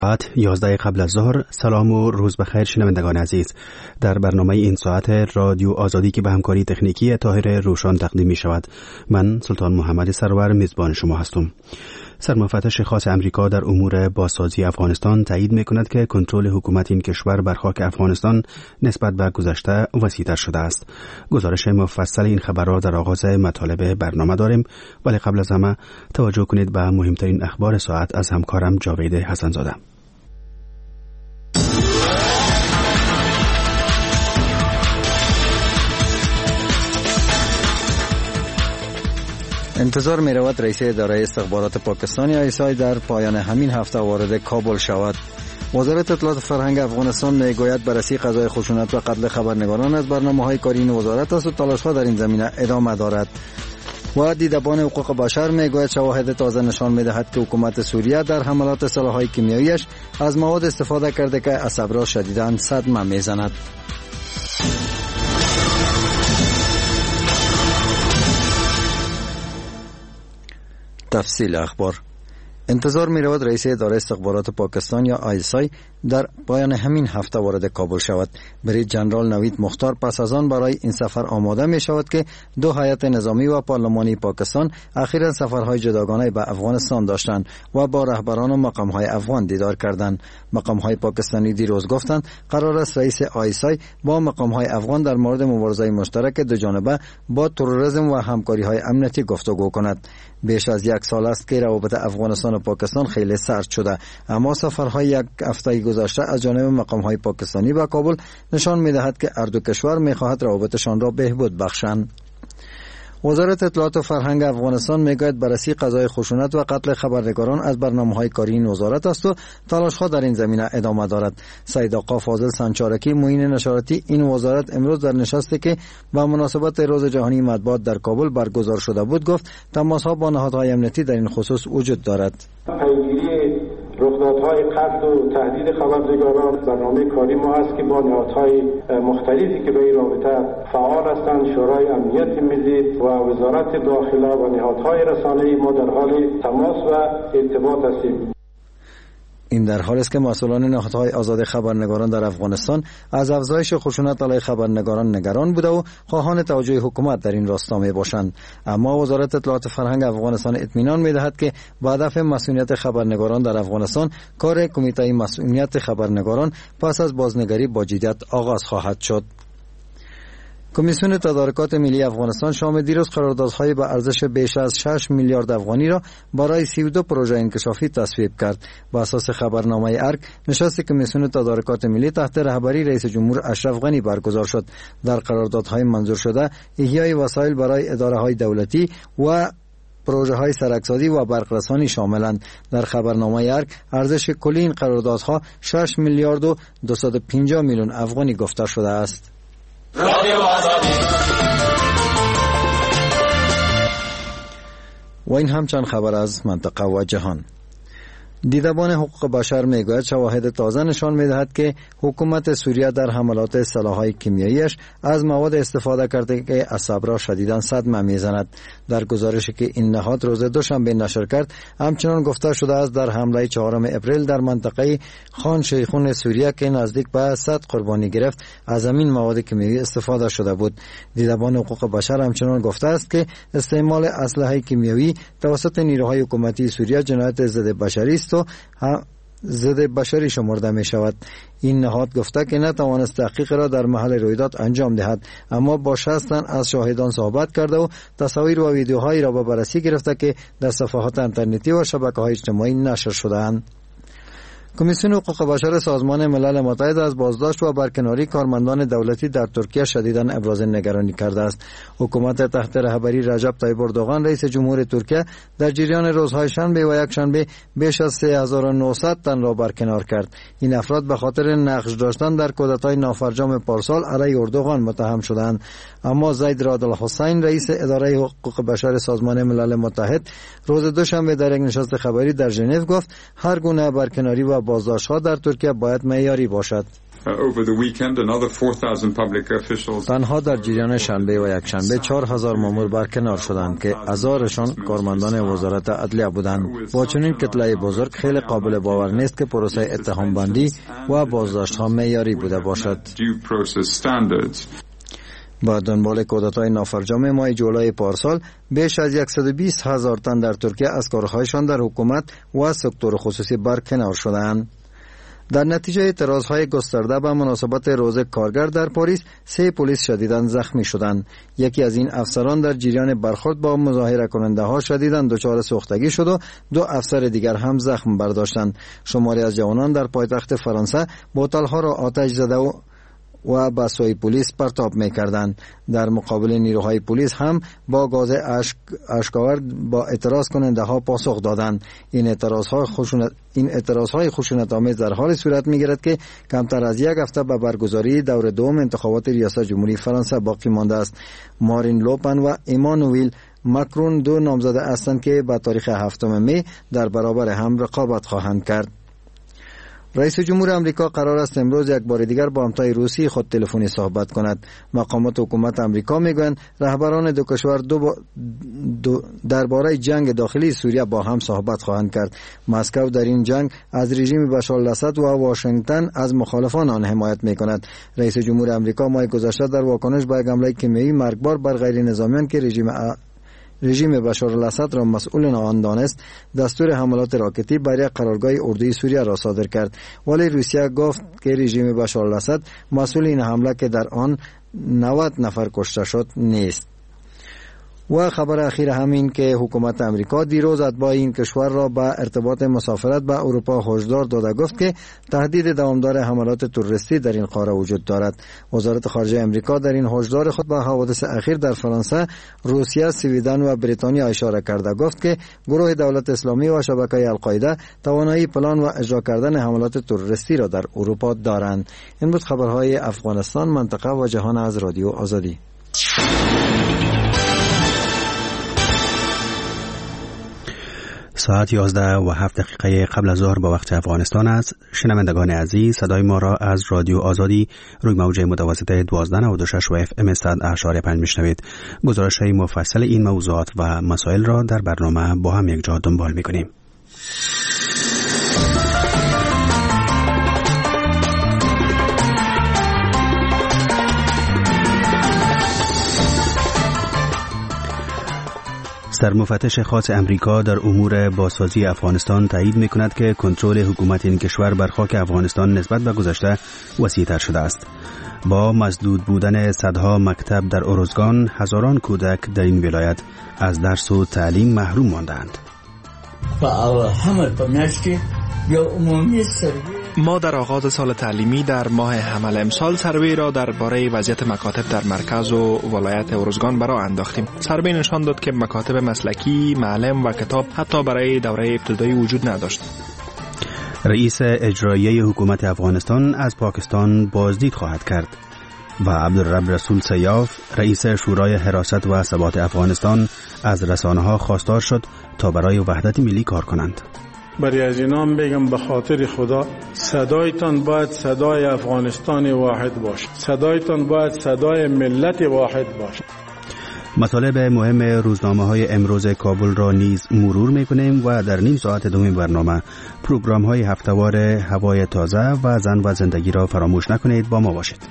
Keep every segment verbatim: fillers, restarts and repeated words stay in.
ساعت یازده قبل از ظهر. سلام و روز بخیر شنوندگان عزیز. در برنامه این ساعت رادیو آزادی که به همکاری تکنیکی طاهر روشان تقدیم می شود، من سلطان محمد سرور میزبان شما هستم. سرمفتش خاص امریکا در امور بازسازی افغانستان تایید می کند که کنترل حکومت این کشور بر خاک افغانستان نسبت به گذشته وسیع‌تر شده است. گزارش مفصل این خبر را در آغاز مطالب برنامه داریم، ولی قبل از همه توجه کنید به مهمترین اخبار ساعت از همکارم جاوید حسن‌زاده. انتظار می رود رئیس اداره استخبارات پاکستانی آیسای در پایان همین هفته وارد کابل شود. وزارت اطلاعات فرهنگ افغانستان می گوید بررسی قضای خشونت و قتل خبرنگاران از برنامه های کاری این وزارت است و تلاش ها در این زمینه ادامه دارد. و دیدبان حقوق بشر می گوید شواهد تازه نشان می دهد که حکومت سوریه در حملات سلاح‌های کیمیاییش از مواد استفاده کرده که عصب را شدیداً صدمه می زند. تفصیل اخبار. انتظار می رود رئیس اداره استخبارات پاکستان یا آی اس آی در پایان همین هفته وارد کابل شود. برید جنرال نوید مختار پس از آن برای این سفر آماده می شود که دو هیئت نظامی و پارلمانی پاکستان اخیراً سفرهای جداگانه به افغانستان داشتند و با رهبران و مقامهای افغان دیدار کردند. مقامهای پاکستانی دیروز گفتند قرار است رئیس آی اس آی با مقامهای افغان در مورد مبارزه مشترک دو جانبه با تروریسم و همکاری‌های امنیتی گفتگو کند. بیش از یک سال است که روابط افغانستان و پاکستان خیلی سرد شده، اما سفرهای یک هفته گذشته از جانب مقامهای پاکستانی به کابل نشان می‌دهد که هر دو کشور می‌خواهد روابطشان را بهبود بخشند. وزارت اطلاعات و فرهنگ افغانستان میگوید بررسی قضای خشونت و قتل خبرنگاران از برنامه‌های کاری این وزارت است و تلاش‌ها در این زمینه ادامه دارد. سید آقا فاضل سنچارکی معین نشراتی این وزارت امروز در نشستی که با مناسبت روز جهانی مطبوعات در کابل برگزار شده بود گفت تماس‌ها با نهادهای امنیتی در این خصوص وجود دارد. رخدادهای قتل و تهدید خبرنگاران برنامه کاری ما است که با نهادهای مختلفی که به این رابطه فعال هستند، شورای امنیت ملی و وزارت داخله و نهادهای رسانه‌ای ما در حال تماس و ارتباط هستیم. این در حالی است که مسئولان نهادهای آزاد خبرنگاران در افغانستان از افزایش خشونت علیه خبرنگاران نگران بوده و خواهان توجه حکومت در این راستا می باشند. اما وزارت اطلاعات فرهنگ افغانستان اطمینان می دهد که با هدف مسئولیت خبرنگاران در افغانستان کار کمیته مسئولیت خبرنگاران پس از بازنگری با جدیت آغاز خواهد شد. کمیسیون تدارکات ملی افغانستان شام دیروز قراردادهای به ارزش بیش از شش میلیارد افغانی را برای سی و دو پروژه انکشافی تصویب کرد. با اساس خبرنامه ارگ نشست کمیسیون تدارکات ملی تحت رهبری رئیس جمهور اشرف غنی برگزار شد. در قراردادهای منظور شده احیای وسایل برای اداره‌های دولتی و پروژه های سرک‌سازی و برقرسانی شاملند. در خبرنامه ارگ ارزش کلی این قراردادها شش میلیارد و دویست و پنجاه میلیون افغانی گفته شده است. رادیو آزادی. و این هم چند خبر از منطقه و جهان. دیدبان حقوق بشر میگوید شواهد تازه نشان میدهد که حکومت سوریه در حملات سلاح‌های کیمیاییش از مواد استفاده کرده که عصب را شدیداً صدمه میزند. در گزارشی که این نهاد روز دوشنبه نشر کرد همچنان گفته شده است در حمله چهارم اپریل در منطقه خان شیخون سوریه که نزدیک به صد قربانی گرفت از همین مواد کیمیایی استفاده شده بود. دیدبان حقوق بشر همچنان گفته است که استعمال اسلحه کیمیایی توسط نیروهای حکومتی سوریه جنایت ضد بشری است و ضد بشری شمرده می شود. این نهاد گفته که نتوانست تحقیق را در محل رویداد انجام دهد، اما با شصت تن از شاهدان صحبت کرده و تصاویر و ویدیوهایی را به بررسی گرفته که در صفحات اینترنتی و شبکه‌های اجتماعی نشر شده‌اند. کمیسیون حقوق بشر سازمان ملل متحد از بازداشت و برکناری کارمندان دولتی در ترکیه شدیداً ابراز نگرانی کرده است. حکومت تحت رهبری رجب طیب اردوغان رئیس جمهور ترکیه در جریان روزهای شنبه و یک شنبه بیش از سه هزار و نهصد تن را برکنار کرد. این افراد به خاطر نقش داشتن در کودتای نافرجام پارسال علیه اردوغان متهم شدند. اما زید راد الحسین رئیس اداره حقوق بشر سازمان ملل متحد روز دوشنبه در یک نشست خبری در ژنو گفت هر گونه برکناری و بازداشت‌ها در ترکیه باید معیاری باشد. تنها در جریان شنبه و یک شنبه چهار هزار مامور برکنار شدند که هزارشان کارمندان وزارت عدلیه بودند. با چنین کتله بزرگ خیلی قابل باور نیست که پروسه اتهام بندی و بازداشت ها معیاری بوده باشد. با دنبال کودتای نافرجام ماه جولای پارسال بیش از صد و بیست هزار تن در ترکیه از کارهایشان در حکومت و سکتور خصوصی برکنار شدند. در نتیجه اعتراضهای گسترده به مناسبت روز کارگر در پاریس سه پلیس شدیداً زخمی شدند. یکی از این افسران در جریان برخورد با مظاهره کننده ها شدیداً دچار سوختگی شد و دو افسر دیگر هم زخم برداشتند. شماری از جوانان در پایتخت فرانسه بوتل‌ها را آتش زده و و با سوی پلیس پرتاب می‌کردند. در مقابل نیروهای پلیس هم با گاز اشک اشک‌آور با اعتراض کننده ها پاسخ دادند. این اعتراض‌های خشونت این اعتراض‌های خشونت‌آمیز در حال صورت می‌گیرد که کمتر از یک هفته به برگزاری دور دوم انتخابات ریاست جمهوری فرانسه باقی مانده است. مارین لوپن و ایمانوئل ماکرون دو نامزد هستند که به تاریخ هفتم می در برابر هم رقابت خواهند کرد. رئیس جمهور آمریکا قرار است امروز یک بار دیگر با همتای روسی خود تلفنی صحبت کند. مقامات حکومت آمریکا میگویند رهبران دو کشور دو, با دو درباره جنگ داخلی سوریه با هم صحبت خواهند کرد. مسکو در این جنگ از رژیم بشار الاسد و واشنگتن از مخالفان آن حمایت میکند. رئیس جمهور آمریکا ماه گذشته در واکنش به حمله کیمیایی مرگبار بر غیر نظامیان که رژیم ا... رژیم بشار الاسد را مسئول آن دانست دستور حملات راکتی بر یک قرارگاه اردوی سوریه را صادر کرد، ولی روسیه گفت که رژیم بشار الاسد مسئول این حمله که در آن نود نفر کشته شد نیست. و خبر اخیر همین که حکومت امریکا دیروز اتباع این کشور را به ارتباط مسافرت به اروپا هشدار داده گفت که تهدید دوامدار حملات تروریستی در این قاره وجود دارد. وزارت خارجه امریکا در این هشدار خود به حوادث اخیر در فرانسه، روسیه، سویدن و بریتانیا اشاره کرده گفت که گروه دولت اسلامی و شبکه القاعده توانایی پلان و اجرا کردن حملات تروریستی را در اروپا دارند. این بود خبرهای افغانستان، منطقه و جهان از رادیو آزادی. ساعت یازده و هفت دقیقه قبل از ظهر با وقت افغانستان است. شنوندگان عزیز، صدای ما را از رادیو آزادی روی موج متوسط دوازده نود و شش و اف ام صد اشاره پنج میشنوید. گزارش‌های مفصل این موضوعات و مسائل را در برنامه با هم یک جا دنبال می‌کنیم. سرمفتش خاص امریکا در امور بازسازی افغانستان تایید می‌کند که کنترل حکومت این کشور بر خاک افغانستان نسبت به گذشته وسیع‌تر شده است. با مسدود بودن صدها مکتب در ارزگان، هزاران کودک در این ولایت از درس و تعلیم محروم ماندند. ما در آغاز سال تعلیمی در ماه حمل امسال سروی را درباره وضعیت مکاتب در مرکز و ولایت ارزگان برای انداختیم. سروی نشان داد که مکاتب مسلکی، معلم و کتاب حتی برای دوره ابتدایی وجود نداشت. رئیس اجرایی حکومت افغانستان از پاکستان بازدید خواهد کرد و عبدالرب رسول سیاف، رئیس شورای حراست و ثبات افغانستان، از رسانه‌ها خواستار شد تا برای وحدت ملی کار کنند. برای از اینام بگم به خاطر خدا صدایتان باید صدای افغانستان واحد باشد، صدایتان باید صدای ملت واحد باشد. مطالب مهم روزنامه های امروز کابل را نیز مرور میکنیم و در نیم ساعت دوم برنامه پروگرام های هفته‌وار هوای تازه و زن و زندگی را فراموش نکنید. با ما باشید.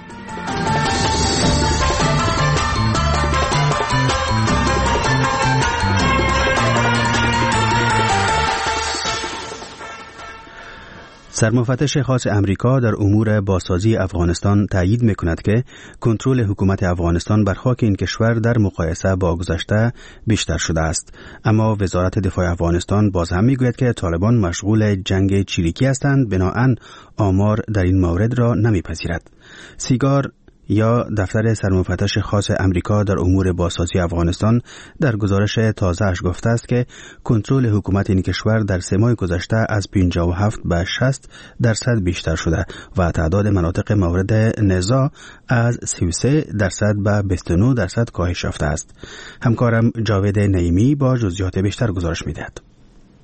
سرمفتش خاص امریکا در امور بازسازی افغانستان تایید میکند که کنترل حکومت افغانستان بر خاک این کشور در مقایسه با گذشته بیشتر شده است. اما وزارت دفاع افغانستان باز هم میگوید که طالبان مشغول جنگ چریکی هستند، بنابراین آمار در این مورد را نمیپذیرد. سیگار یا دفتر سرمفتش خاص امریکا در امور بازسازی افغانستان در گزارش تازه‌اش گفته است که کنترل حکومت این کشور در سه ماه گذشته از پنجاه و هفت به شصت درصد بیشتر شده و تعداد مناطق مورد نزاع از سی و سه درصد به بیست و نه درصد کاهش یافته است. همکارم جاوید نعیمی با جزئیات بیشتر گزارش می‌دهد.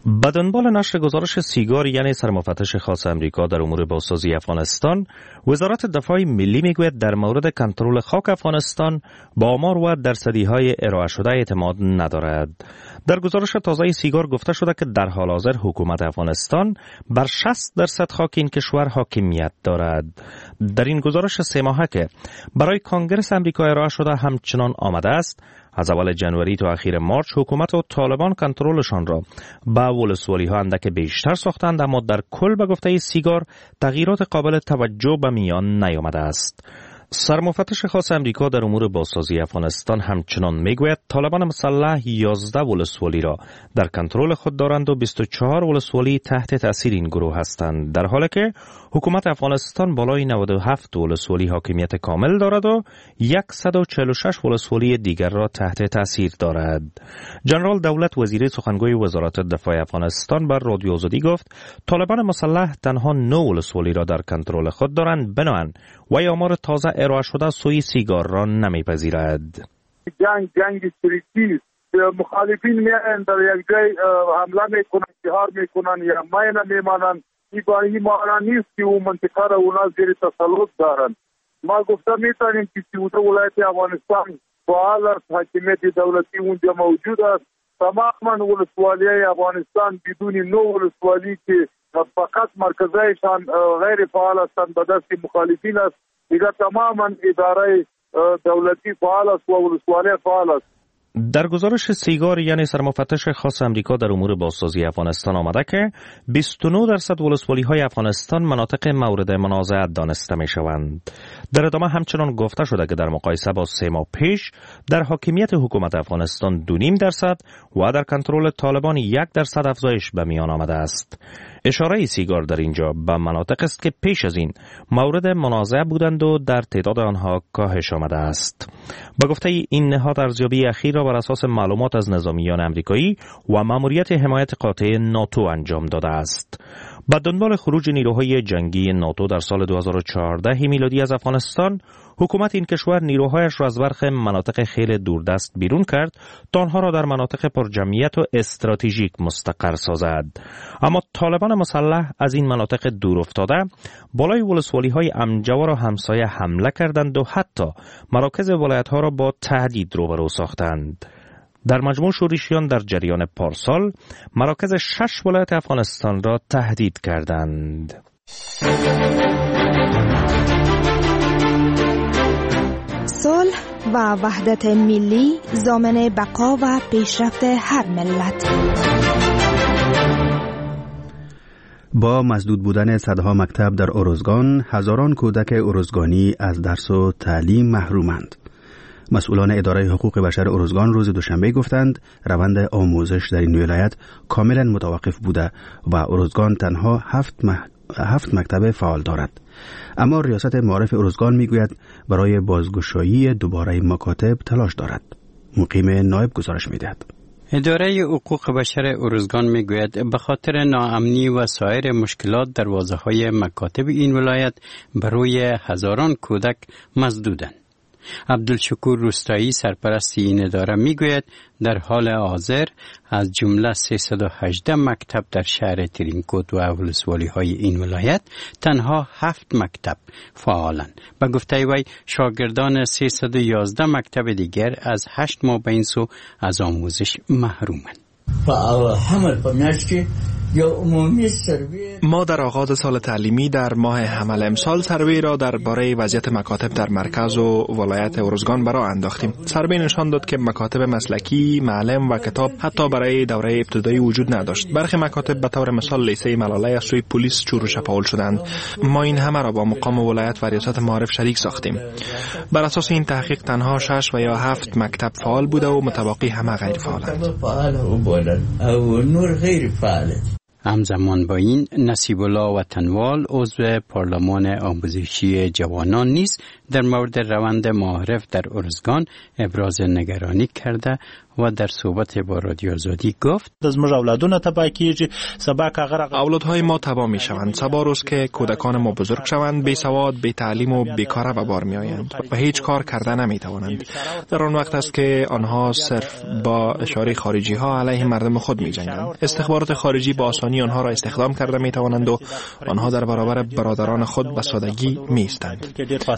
به دنبال نشر گزارش سیگار یعنی سرمفتش خاص امریکا در امور بازسازی افغانستان، وزارت دفاع ملی میگوید در مورد کنترل خاک افغانستان با آمار و درصدی‌های ارائه شده اعتماد ندارد. در گزارش تازه سیگار گفته شده که در حال حاضر حکومت افغانستان بر شصت درصد خاک این کشور حاکمیت دارد. در این گزارش سه ماهه که برای کنگره امریکا ارائه شده همچنان آمده است، از اول جنوری تا اخیر مارچ حکومت و طالبان کنترلشان را به ولسوالی ها اندک بیشتر ساختند، اما در کل به گفته سیگار تغییرات قابل توجه به میان نیامده است. سرمفتش خاص امریکا در امور بازسازی افغانستان همچنان میگوید طالبان مسلح یازده ولسوالی را در کنترل خود دارند و بیست و چهار ولسوالی تحت تاثیر این گروه هستند، در حالی که حکومت افغانستان بالای نود و هفت ولسوالی حاکمیت کامل دارد و صد و چهل و شش ولسوالی دیگر را تحت تاثیر دارد. جنرال دولت وزیری سخنگوی وزارت دفاع افغانستان بر رادیو آزادی گفت طالبان مسلح تنها نه ولسوالی را در کنترل خود دارند، بنابراین و آمار تازه ارائه شده سوی سیگار را نمیپذیرد. جنگ جنگ سریتی مخالفین میان در یک جای حمله میکنن، جهار میکنن یا ماینه میمانن. این معنی نیست که اون منطقه را اونا زیر تسلط دارن. ما گفته میتونیم که سی و دو ولایت افغانستان فعال است، حاکمیت دولتی اونجا موجود است. تماما ولسوالی افغانستان بدون نو ولسوالی که فقط مرکزایشان غیر فعال هستند به دست مخالفین است، دیگر تماما اداره دولتی فعال است و ولسوالی فعال است. در گزارش سیگار یعنی سرمفتش خاص امریکا در امور بازسازی افغانستان آمده که بیست و نه درصد ولسوالی های افغانستان مناطق مورد منازعه دانسته می شوند. در ادامه همچنان گفته شده که در مقایسه با سه ماه پیش در حاکمیت حکومت افغانستان دو و نیم درصد و در کنترل طالبان یک درصد افزایش به میان آمده است. اشاره سیگار در اینجا به مناطق است که پیش از این مورد منازعه بودند و در تعداد آنها کاهش آمده است. با گفته این نهاد ارزیابی اخیر را بر اساس معلومات از نظامیان امریکایی و ماموریت حمایت قاطع ناتو انجام داده است. با دنبال خروج نیروهای جنگی ناتو در سال دو هزار و چهارده میلادی از افغانستان، حکومت این کشور نیروهایش را از برخی مناطق خیلی دوردست بیرون کرد تا آنها را در مناطق پرجمعیت و استراتژیک مستقر سازد. اما طالبان مسلح از این مناطق دور افتاده بالای ولسوالی های امجوا را همسایه حمله کردند و حتی مراکز ولایت ها را با تهدید روبرو ساختند. در مجموع شورشیان در جریان پارسال مراکز شش ولایت افغانستان را تهدید کردند. صلح و وحدت ملی ضامن بقا و پیشرفت هر ملت. با مسدود بودن صدها مکتب در ارزگان، هزاران کودک ارزگانی از درس و تعلیم محرومند. مسئولان اداره حقوق بشر ارزگان روز دوشنبه گفتند روند آموزش در این ولایت کاملا متوقف بوده و ارزگان تنها هفت, مح... هفت مکتب فعال دارد. اما ریاست معارف ارزگان میگوید برای بازگشایی دوباره مکاتب تلاش دارد. مقیم نایب گزارش میدهد. اداره حقوق بشر ارزگان میگوید به خاطر ناامنی و سایر مشکلات دروازه‌های مکاتب این ولایت بر روی هزاران کودک مسدودند. عبدالشکور روستایی سرپرست این اداره میگوید در حال حاضر از جمله سیصد و هجده مکتب در شهر ترینکوت و ولسوالی های این ولایت تنها هفت مکتب فعالند. به گفته وی شاگردان سیصد و یازده مکتب دیگر از هشت ماه به این سو از آموزش محرومند. ما در آغاز سال تعلیمی در ماه حمل امسال سروی را درباره وضعیت مکاتب در مرکز و ولایت ارزگان برای انداختیم. سروی نشان داد که مکاتب مسلکی، معلم و کتاب حتی برای دوره ابتدایی وجود نداشت. برخی مکاتب به طور مثال لیسه ملاله از سوی پلیس چور و چپاول شدند. ما این همه را با مقام ولایت و ریاست معارف شریک ساختیم. بر اساس این تحقیق تنها شش و یا هفت مکتب فعال بوده و متبقی همه غیر فعالند. همزمان با این نصیب الله وطنوال عضو پارلمان آموزشی جوانان نیز در مورد روند معارف در ارزگان ابراز نگرانی کرده و در صحبت با رادیو آزادی گفت زموږ اولادونه تباه کیږي سبا کاغره اولادهای ما تباه می شوند. سبا روز که کودکان ما بزرگ شوند بی سواد، بی تعلیم و بیکاره به بار می آیند و هیچ کار کرده نمی توانند. در آن وقت است که آنها صرف با اشاره خارجی ها علیه مردم خود می جنگند. استخبارات خارجی با آسانی آنها را استخدام کرده می توانند و آنها در برابر برادران خود به سادگی می ایستند.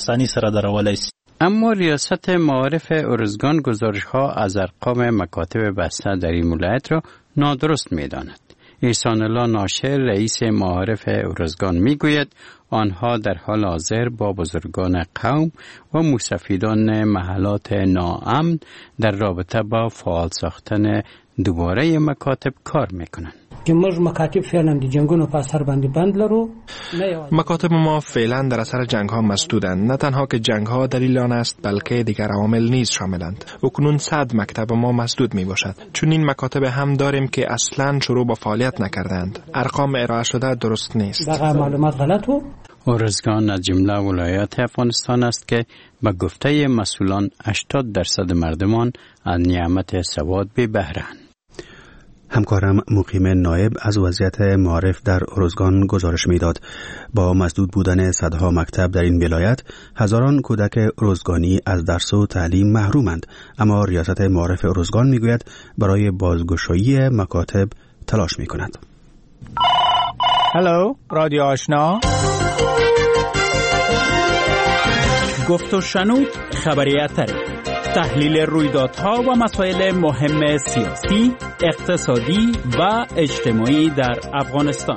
اما ریاست معارف ارزگان گزارش ها از ارقام مکاتب بسته در این ولایت را نادرست می داند. احسان الله ناشر رئیس معارف ارزگان می گوید آنها در حال حاضر با بزرگان قوم و مستفیدان محلات ناامن در رابطه با فعال ساختن دوباره مکاتب کار می کنند. که موږ مکاتب فعلا د جنگونو په اثر باندې بند لرو. مکاتب ما فعلا در اثر جنگ ها مسدودند. نه تنها که جنگ ها دلیل آن است بلکه دیگر عوامل نیز شاملند. اکنون صد مکتب ما مسدود می باشد. چون این مکاتب هم داریم که اصلا شروع با فعالیت نکردند. ارقام ارائه شده درست نیست. دغه معلومات غلط و ارزگان از جمله ولایات افغانستان است که به گفته مسئولان هشتاد درصد مردمان از نعمت سواد بی بهره‌اند. همکارم مقیم نایب از وضعیت معارف در ارزگان گزارش میداد. با مسدود بودن صدها مکتب در این ولایت، هزاران کودک ارزگانی از درس و تعلیم محرومند، اما ریاست معارف ارزگان میگوید برای بازگشایی مکاتب تلاش میکند. هلو، رادیو آشنا. گفت و شنود خبریت تحلیل رویدادها و مسائل مهم سیاسی، اقتصادی و اجتماعی در افغانستان.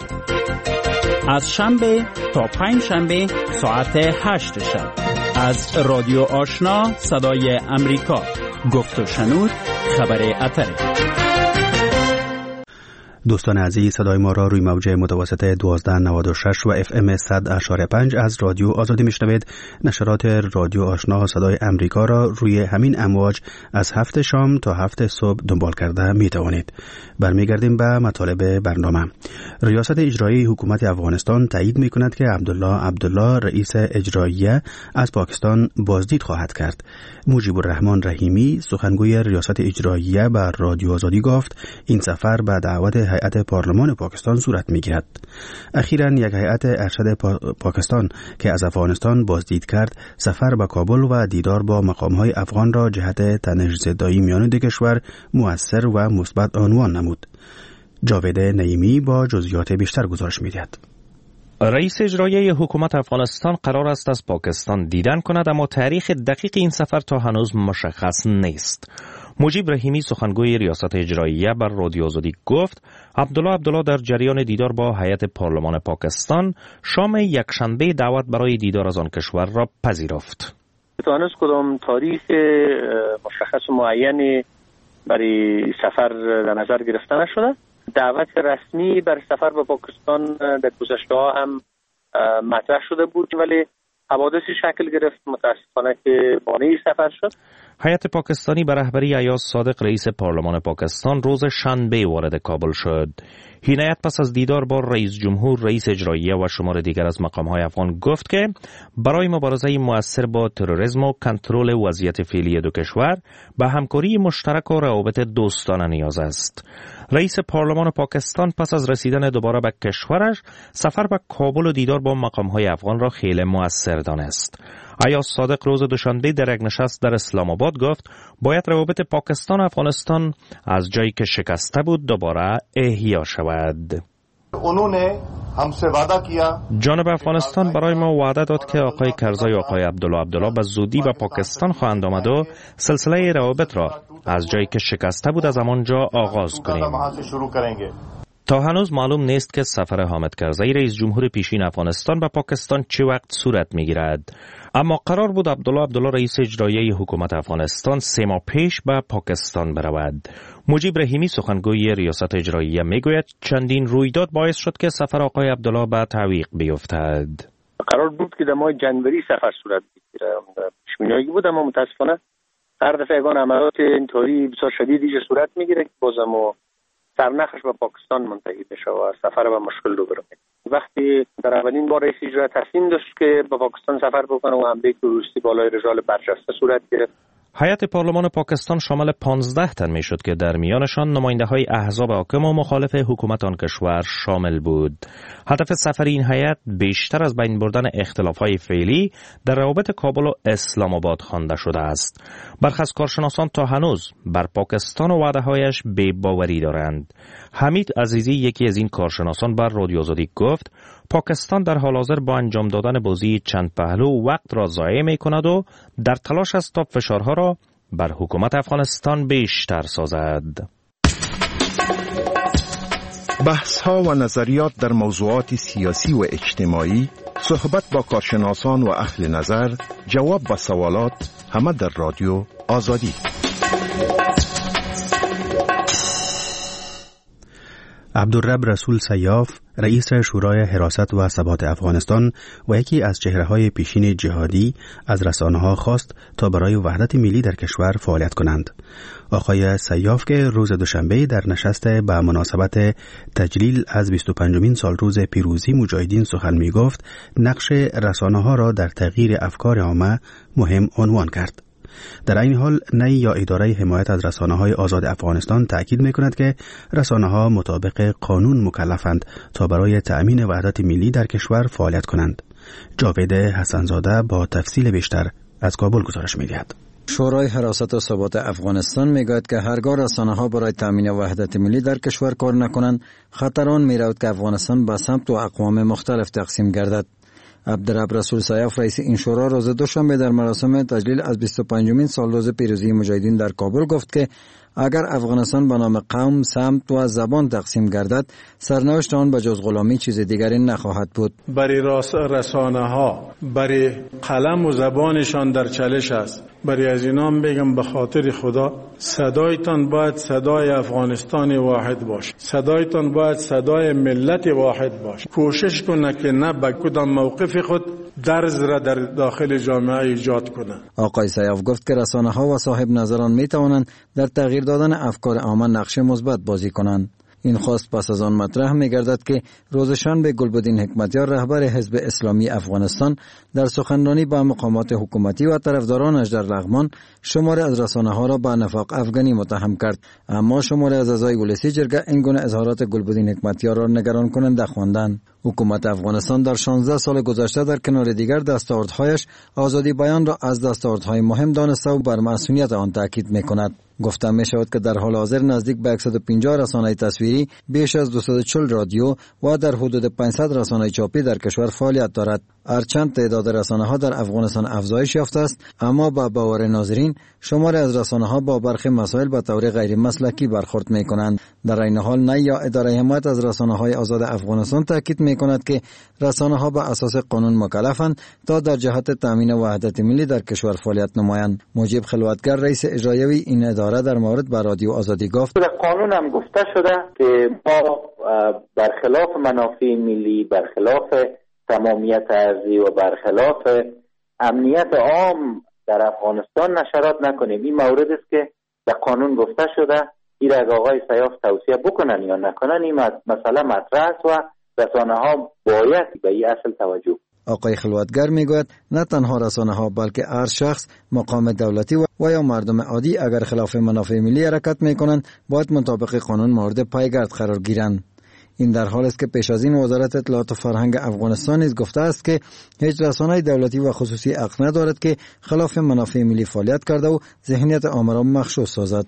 از شنبه تا پنج شنبه ساعت هشت شب از رادیو آشنا صدای امریکا. گفت و شنود خبر اتر. دوستان عزیز، صدای ما را روی موج متوسط دوازده نود و شش و اف ام صد اشاره پنج از رادیو آزادی میشنوید. نشرات رادیو آشنا صدای امریکا را روی همین امواج از هفت شام تا هفت صبح دنبال کرده می توانید. برمیگردیم به مطالب برنامه. ریاست اجرایی حکومت افغانستان تایید می کند که عبدالله عبدالله رئیس اجراییه از پاکستان بازدید خواهد کرد. مجیب الرحمن رحیمی سخنگوی ریاست اجراییه به رادیو آزادی گفت این سفر به دعوت هیئت پارلمان پاکستان صورت می‌گیرد. اخیراً یک هیئت ارشد پا... پاکستان که از افغانستان بازدید کرد، سفر به کابل و دیدار با مقام‌های افغان را جهت تنش‌زدایی میان دو کشور مؤثر و مثبت عنوان نمود. جاوید نعیمی با جزئیات بیشتر گزارش می‌دهد. رئیس اجرایی حکومت افغانستان قرار است از پاکستان دیدن کند، اما تاریخ دقیق این سفر تا هنوز مشخص نیست. مجیب رحیمی سخنگوی ریاست اجراییه بر رادیو آزادی گفت عبدالله عبدالله در جریان دیدار با هیئت پارلمان پاکستان شام یکشنبه دعوت برای دیدار از آن کشور را پذیرفت. تا هنوز کدام تاریخ مشخص و معینی برای سفر در نظر گرفته نشده. دعوت رسمی بر سفر به پاکستان در گذشته ها هم مطرح شده بود ولی حوادثی شکل گرفت، متاسفانه که بانه سفر شد. هیئت پاکستانی به رهبری ایاز صادق رئیس پارلمان پاکستان روز شنبه وارد کابل شد. این هیئت پس از دیدار با رئیس جمهور، رئیس اجراییه و شمار دیگر از مقام‌های افغان گفت که برای مبارزه مؤثر با تروریسم و کنترل وضعیت فعلی دو کشور به همکاری مشترک و روابط دوستانه نیاز است. رئیس پارلمان پاکستان پس از رسیدن دوباره به کشورش سفر به کابل و دیدار با مقام‌های افغان را خیلی مؤثر دانست. ایاز صادق روز دوشنبه در یک نشست در اسلام آباد گفت باید روابط پاکستان و افغانستان از جایی که شکسته بود دوباره احیا شود. جانب افغانستان برای ما وعده داد که آقای کرزای و آقای عبدالله عبدالله به زودی به پاکستان خواهند آمد و سلسله روابط را از جایی که شکسته بود از همانجا آغاز کنیم. تا هنوز معلوم نیست که سفر حامد کرزی رئیس جمهور پیشین افغانستان به پاکستان چه وقت صورت میگیرد. اما قرار بود عبدالله عبدالله رئیس اجرایی حکومت افغانستان سه ماه پیش به پاکستان برود. مجیب رحیمی سخنگوی ریاست اجراییه میگوید چندین رویداد باعث شد که سفر آقای عبدالله به تعویق بیفتد. قرار بود که در ماه جنوری سفر صورت بگیره، پیش‌بینی بود، اما متاسفانه هر دفعه یگان عملیات اینطوری بسیار شدیدی صورت میگیره که بازم و سرنخش به پاکستان منتهی بشه و سفر به مشکل رو برسه. وقتی در اولین بار رئیس اجرایی تصمیم داشت که به پاکستان سفر بکنه و حمله تروریستی بالای رجال برجسته صورت گرفت هیئت پارلمان پاکستان شامل پانزده تن می شد که در میانشان نماینده های احزاب حاکم و مخالف حکومت آن کشور شامل بود. هدف سفر این هیئت بیشتر از بین بردن اختلاف های فعلی در روابط کابل و اسلام آباد خوانده شده است. برخی از کارشناسان تا هنوز بر پاکستان و وعده هایش بی باوری دارند. حمید عزیزی، یکی از این کارشناسان، بر رادیو آزادی گفت پاکستان در حال حاضر با انجام دادن بازی چند پهلو وقت را ضایع می کند و در تلاش است تا فشارها را بر حکومت افغانستان بیشتر سازد. بحث‌ها و نظریات در موضوعات سیاسی و اجتماعی، صحبت با کارشناسان و اهل نظر، جواب به سوالات، همه در رادیو آزادی. عبدالرب رسول سیاف، رئیس شورای حراست و ثبات افغانستان و یکی از چهره‌های پیشین جهادی، از رسانه‌ها خواست تا برای وحدت ملی در کشور فعالیت کنند. آقای سیاف که روز دوشنبه در نشست به مناسبت تجلیل از بیست و پنجمین سال روز پیروزی مجاهدین سخن می‌گفت، نقش رسانه‌ها را در تغییر افکار عامه مهم عنوان کرد. در این حال نی یا اداره حمایت از رسانه‌های آزاد افغانستان تأکید می‌کند که رسانه‌ها مطابق قانون مکلفند تا برای تأمین وحدت ملی در کشور فعالیت کنند. جاوید حسنزاده با تفصیل بیشتر از کابل گزارش می‌دهد. شورای حراست و ثبات افغانستان میگوید که هرگاه رسانه‌ها برای تامین وحدت ملی در کشور کار نکنند، خطر آن می‌رود که افغانستان به سمت و اقوام مختلف تقسیم گردد. عبدالرب رسول سیاف، رئیس این شورا، روز دوشنبه در مراسم تجلیل از بیست و پنجمین سال روز پیروزی مجاهدین در کابل گفت که اگر افغانستان به نام قوم، سمت و زبان تقسیم گردد، سرنوشت آن به جز غلامی چیز دیگری نخواهد بود. برای رسانه ها، برای قلم و زبانشان در چالش است. برای از اینام بگم به خاطر خدا صدایتان باید صدای افغانستان واحد باشه. صدایتان باید صدای ملت واحد باشه. کوشش کنه که نه به کدام موقف خود درز را در داخل جامعه ایجاد کنه. آقای سیاف گفت که رسانه ها و صاحب نظران می توانند در تغییر دادن افکار عامه نقش مثبت بازی کنند. این خواست پس از آن مطرح می گردد که روز شنبه گلبدین حکمتیار، رهبر حزب اسلامی افغانستان، در سخنرانی با مقامات حکومتی و طرفدارانش در لغمان شماری از رسانه ها را به نفاق افغانی متهم کرد، اما شماری از اعضای ولسی جرگه این گونه اظهارات گلبدین حکمتیار را نگران کننده خواندند. حکومت افغانستان در شانزده سال گذشته در کنار دیگر دستاوردهایش آزادی بیان را از دستاوردهای مهم دانسته و بر مسئولیت آن تاکید می‌کند. گفته می شود که در حال حاضر نزدیک به صد و پنجاه رسانه تصویری، بیش از دویست و چهل رادیو و در حدود پانصد رسانه چاپی در کشور فعالیت دارد. هرچند تعداد رسانه ها در افغانستان افزایش یافته است، اما با باور ناظرین شماری از رسانه ها با برخی مسائل به طور غیر مسلکی برخورد می کنند. در این حال نی یا اداره حمایت از رسانه های آزاد افغانستان تاکید می کند که رسانه ها به اساس قانون مکلفند تا در جهت تامین وحدت ملی در کشور فعالیت نمایند. مجیب خلوتگر، رئیس اجرایی این اداره، در مورد با رادیو آزادی گفت: در قانون هم گفته شده که ما برخلاف منافع ملی، برخلاف تمامیت ارضی و برخلاف امنیت عام در افغانستان نشرات نکنیم. این مورد است که در قانون گفته شده. این را آقای سیاف توصیه بکنن یا نکنن، این مسئله مطرح است و رسانه ها باید به این اصل توجه. آقای خلوتگر میگوید نه تنها رسانه ها بلکه هر شخص، مقام دولتی و یا مردم عادی اگر خلاف منافع ملی حرکت میکنند باید مطابق قانون مورد پایگرد قرار گیرند. این در حال است که پیش از این وزارت اطلاعات و فرهنگ افغانستان نیز گفته است که هیچ رسانه دولتی و خصوصی حق ندارد که خلاف منافع ملی فعالیت کرده و ذهنیت عامه را مغشوش سازد.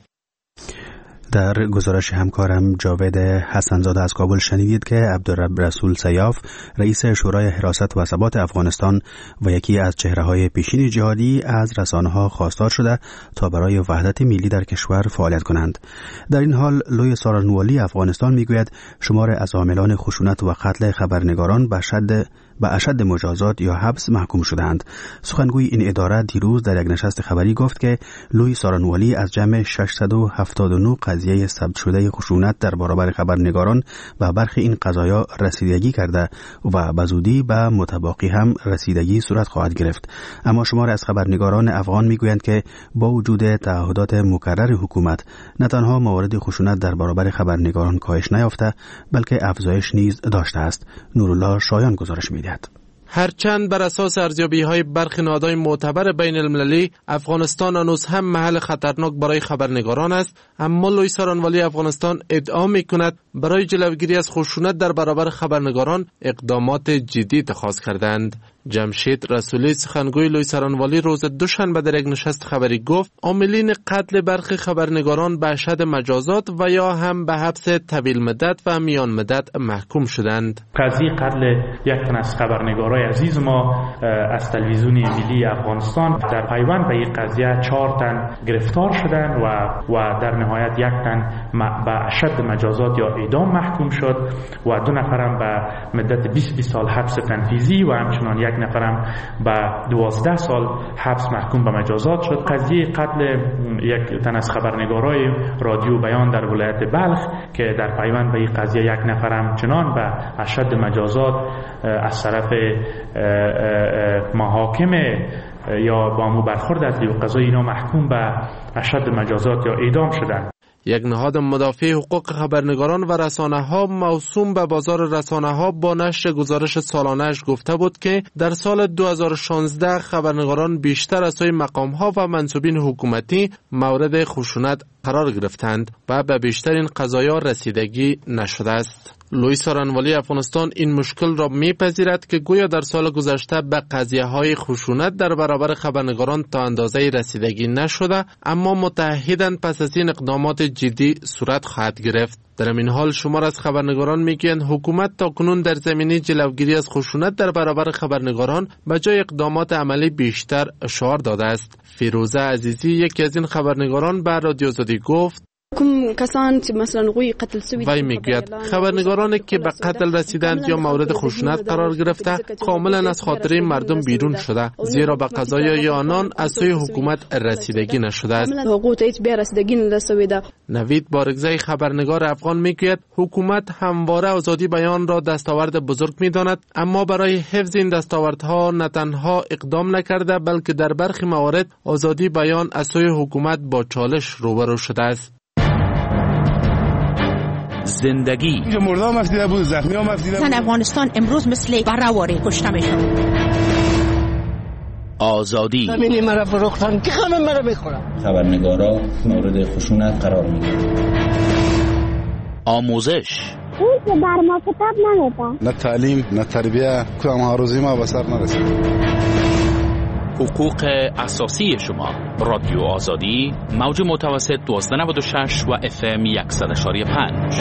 در گزارش همکارم جاوید حسنزاده از کابل شنیدید که عبدالرب رسول سیاف، رئیس شورای حراست و ثبات افغانستان و یکی از چهره‌های پیشین جهادی، از رسانه‌ها خواستار شده تا برای وحدت ملی در کشور فعالیت کنند. در این حال لوی سارنوالی افغانستان میگوید شمار از عاملان خشونت و قتل خبرنگاران به شدت به اشد مجازات یا حبس محکوم شدند. سخنگوی این اداره دیروز در یک نشست خبری گفت که لوی سارنوالی از جمع ششصد و هفتاد و نه قضیه ثبت شده خشونت در برابر خبرنگاران و برخی این قضایا رسیدگی کرده و به زودی به متباقی هم رسیدگی صورت خواهد گرفت. اما شمار از خبرنگاران افغان میگویند که با وجود تعهدات مکرر حکومت، نه تنها موارد خشونت در برابر خبرنگاران کاهش نیافته بلکه افزایش نیز داشته است. نورالله شایان گزارش می‌دهد. هرچند بر اساس ارزیابی‌های برخی نهادهای معتبر بین المللی افغانستان هنوز هم محل خطرناک برای خبرنگاران است، اما لوی سارانوالی افغانستان ادعا می‌کند برای جلوگیری از خشونت در برابر خبرنگاران اقدامات جدی اتخاذ کردند. جمشید رسولی سخنگوی لوی سارانوالی روز دوشنبه در یک نشست خبری گفت عاملین قتل برخی خبرنگاران به اشد مجازات و یا هم به حبس طویل مدت و میان مدت محکوم شدند. قضیه قتل یک تن از خبرنگارای عزیز ما از تلویزیون ملی افغانستان در پیوند به این قضیه چهار تن گرفتار شدند و و در نهایت یک تن به اشد مجازات یا اعدام محکوم شد و دو نفرم به مدت بیست سال حبس تنفیذی و همچنان یک نفرم به دوازده سال حبس محکوم به مجازات شد. قضیه قتل یک تن از خبرنگارای رادیو بیان در ولایت بلخ که در پیوند به این قضیه یک نفرم چنان به اشد مجازات از طرف محاکم یا با مو برخورد از دیو قضایی اینا محکوم به اشد مجازات یا اعدام شدند. یک نهاد مدافع حقوق خبرنگاران و رسانه‌ها موسوم به بازار رسانه‌ها با نشر گزارش سالانه‌اش گفته بود که در سال دو هزار و شانزده خبرنگاران بیشتر از سوی مقام‌ها و منصوبین حکومتی مورد خشونت قرار گرفتند و به بیشترین قضایا رسیدگی نشده است. لوی سارانوالی افغانستان این مشکل را میپذیرد که گویا در سال گذشته به قضیه‌های خشونت در برابر خبرنگاران تا اندازه رسیدگی نشده، اما متعهدند پس از این اقدامات جدی صورت خواهد گرفت. در این حال شمار از خبرنگاران میگویند حکومت تاکنون در زمینه جلوگیری از خشونت در برابر خبرنگاران به جای اقدامات عملی بیشتر اشاره داده است. فیروزه عزیزی یکی از این خبرنگاران به رادیو آزادی گفت وی میگوید خبرنگارانی که به قتل رسیدند یا مورد خشونت قرار گرفته کاملا از خاطره مردم بیرون شده، زیرا به قضایای آنان از سوی حکومت رسیدگی نشده است. نوید بارگزی خبرنگار افغان میگوید حکومت همواره آزادی بیان را دستاورد بزرگ میداند، اما برای حفظ این دستاوردها نه تنها اقدام نکرده بلکه در برخی موارد آزادی بیان از سوی حکومت با چالش روبرو شده است. زندگی اینجا مردا هم افتیده بود، زخمی هم افتیده بود. زن افغانستان امروز مثل برهواری کشته میشن. آزادی همینی مرا فروختن که همه مرا میخورن. خبرنگارا مورد خشونت قرار میگیرن. آموزش اون که بر ما کتاب نمیدن، نه تعلیم نه تربیه، کدام هاروزی ما به سر نرسید. حقوق اساسی شما. رادیو آزادی موج متوسط دوازده نود و شش و اف ام صد و پنج.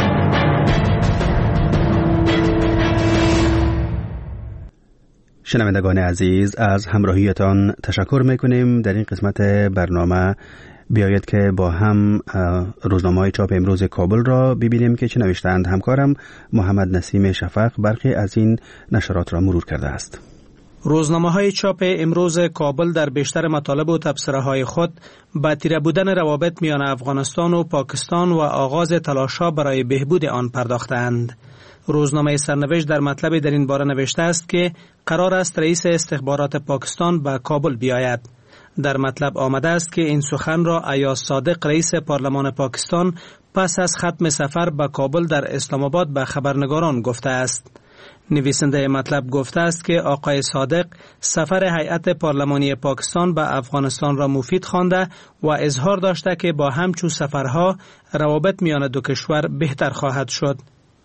شنوندگان عزیز از همراهیتان تشکر میکنیم. در این قسمت برنامه بیایید که با هم روزنامه‌های چاپ امروز کابل را ببینیم که چه نوشتند. همکارم محمد نسیم شفق برخی از این نشرات را مرور کرده است. روزنامه‌های چاپ امروز کابل در بیشتر مطالب و تبصره‌های خود با تیره بودن روابط میان افغانستان و پاکستان و آغاز تلاش‌ها برای بهبود آن پرداختند. روزنامه سرنوشت در مطلب در این باره نوشته است که قرار است رئیس استخبارات پاکستان به کابل بیاید. در مطلب آمده است که این سخن را ایاز صادق رئیس پارلمان پاکستان پس از ختم سفر به کابل در اسلام آباد به خبرنگاران گفته است. نویسنده مطلب گفته است که آقای صادق سفر هیئت پارلمانی پاکستان به افغانستان را مفید خوانده و اظهار داشته که با همچون سفرها روابط میان دو کشور بهتر خواهد شد.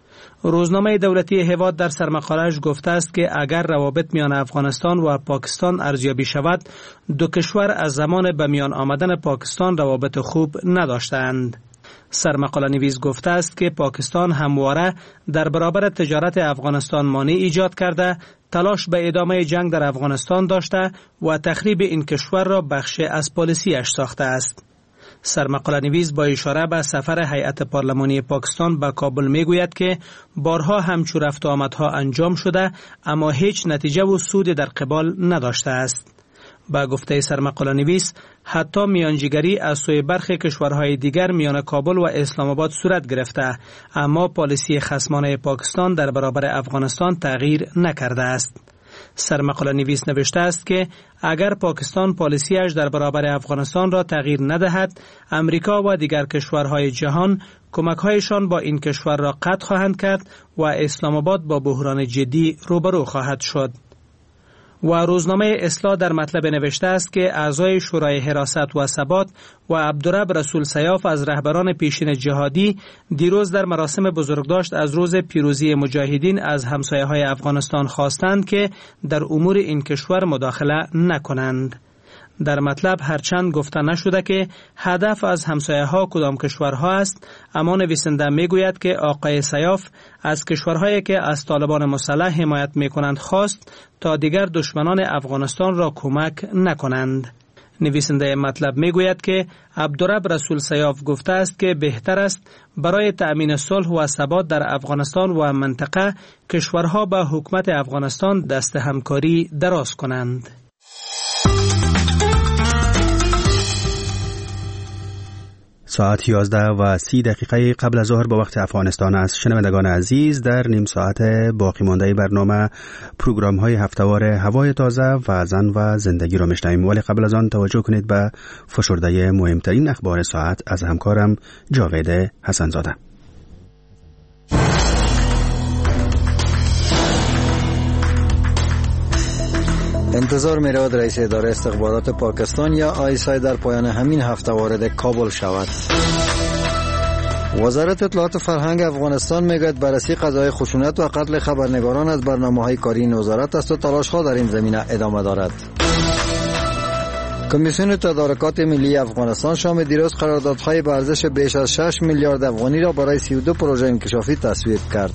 روزنامه دولتی هواد در سرمقاله‌اش گفته است که اگر روابط میان افغانستان و پاکستان ارزیابی شود، دو کشور از زمان به میان آمدن پاکستان روابط خوب نداشتند. سرمقاله نویس گفته است که پاکستان همواره در برابر تجارت افغانستان مانع ایجاد کرده، تلاش به ادامه جنگ در افغانستان داشته و تخریب این کشور را بخشی از پالیسی‌اش ساخته است. سرمقاله نویس با اشاره به سفر هیئت پارلمانی پاکستان به کابل میگوید که بارها همچون رفت و آمدها انجام شده اما هیچ نتیجه و سود در قبال نداشته است. با گفته سرمقاله نویس حتی میانجیگری از سوی برخی کشورهای دیگر میان کابل و اسلام آباد صورت گرفته، اما پالیسی خصمانه پاکستان در برابر افغانستان تغییر نکرده است. سرمقاله نویس نوشته است که اگر پاکستان پالیسیش در برابر افغانستان را تغییر ندهد، امریکا و دیگر کشورهای جهان کمک‌هایشان با این کشور را قطع خواهند کرد و اسلام آباد با بحران جدی روبرو خواهد شد. و روزنامه اصلاح در مطلب نوشته است که اعضای شورای حراست و ثبات و عبدالرب رسول سیاف از رهبران پیشین جهادی دیروز در مراسم بزرگداشت از روز پیروزی مجاهدین از همسایه‌های افغانستان خواستند که در امور این کشور مداخله نکنند. در مطلب هرچند گفته نشده که هدف از همسایه‌ها کدام کشورها است، اما نویسنده میگوید که آقای سیاف از کشورهایی که از طالبان مسلح حمایت میکنند خواست تا دیگر دشمنان افغانستان را کمک نکنند. نویسنده مطلب میگوید که عبدالرب رسول سیاف گفته است که بهتر است برای تأمین صلح و ثبات در افغانستان و منطقه کشورها با حکومت افغانستان دست همکاری دراز کنند. ساعت یازده و سی دقیقه قبل از ظهر به وقت افغانستان است. شنوندگان عزیز، در نیم ساعت باقی مانده برنامه پروگرام های هفته‌وار هوای تازه و زن و زندگی را میشنویم، ولی قبل از آن توجه کنید به فشرده مهمترین اخبار ساعت از همکارم جاوید حسنزاده. انتظار می رود رئیس اداره استخبارات پاکستان یا آی اس آی در پایان همین هفته وارد کابل شود. وزارت اطلاعات فرهنگ افغانستان میگوید بررسی قضای خشونت و قتل خبرنگاران از برنامه‌های کاری این وزارت است و تلاش‌ها در این زمینه ادامه دارد. کمیسیون تدارکات ملی افغانستان شام دیروز قراردادهای به ارزش بیش از شش میلیارد افغانی را برای سی و دو پروژه انکشافی تصویب کرد.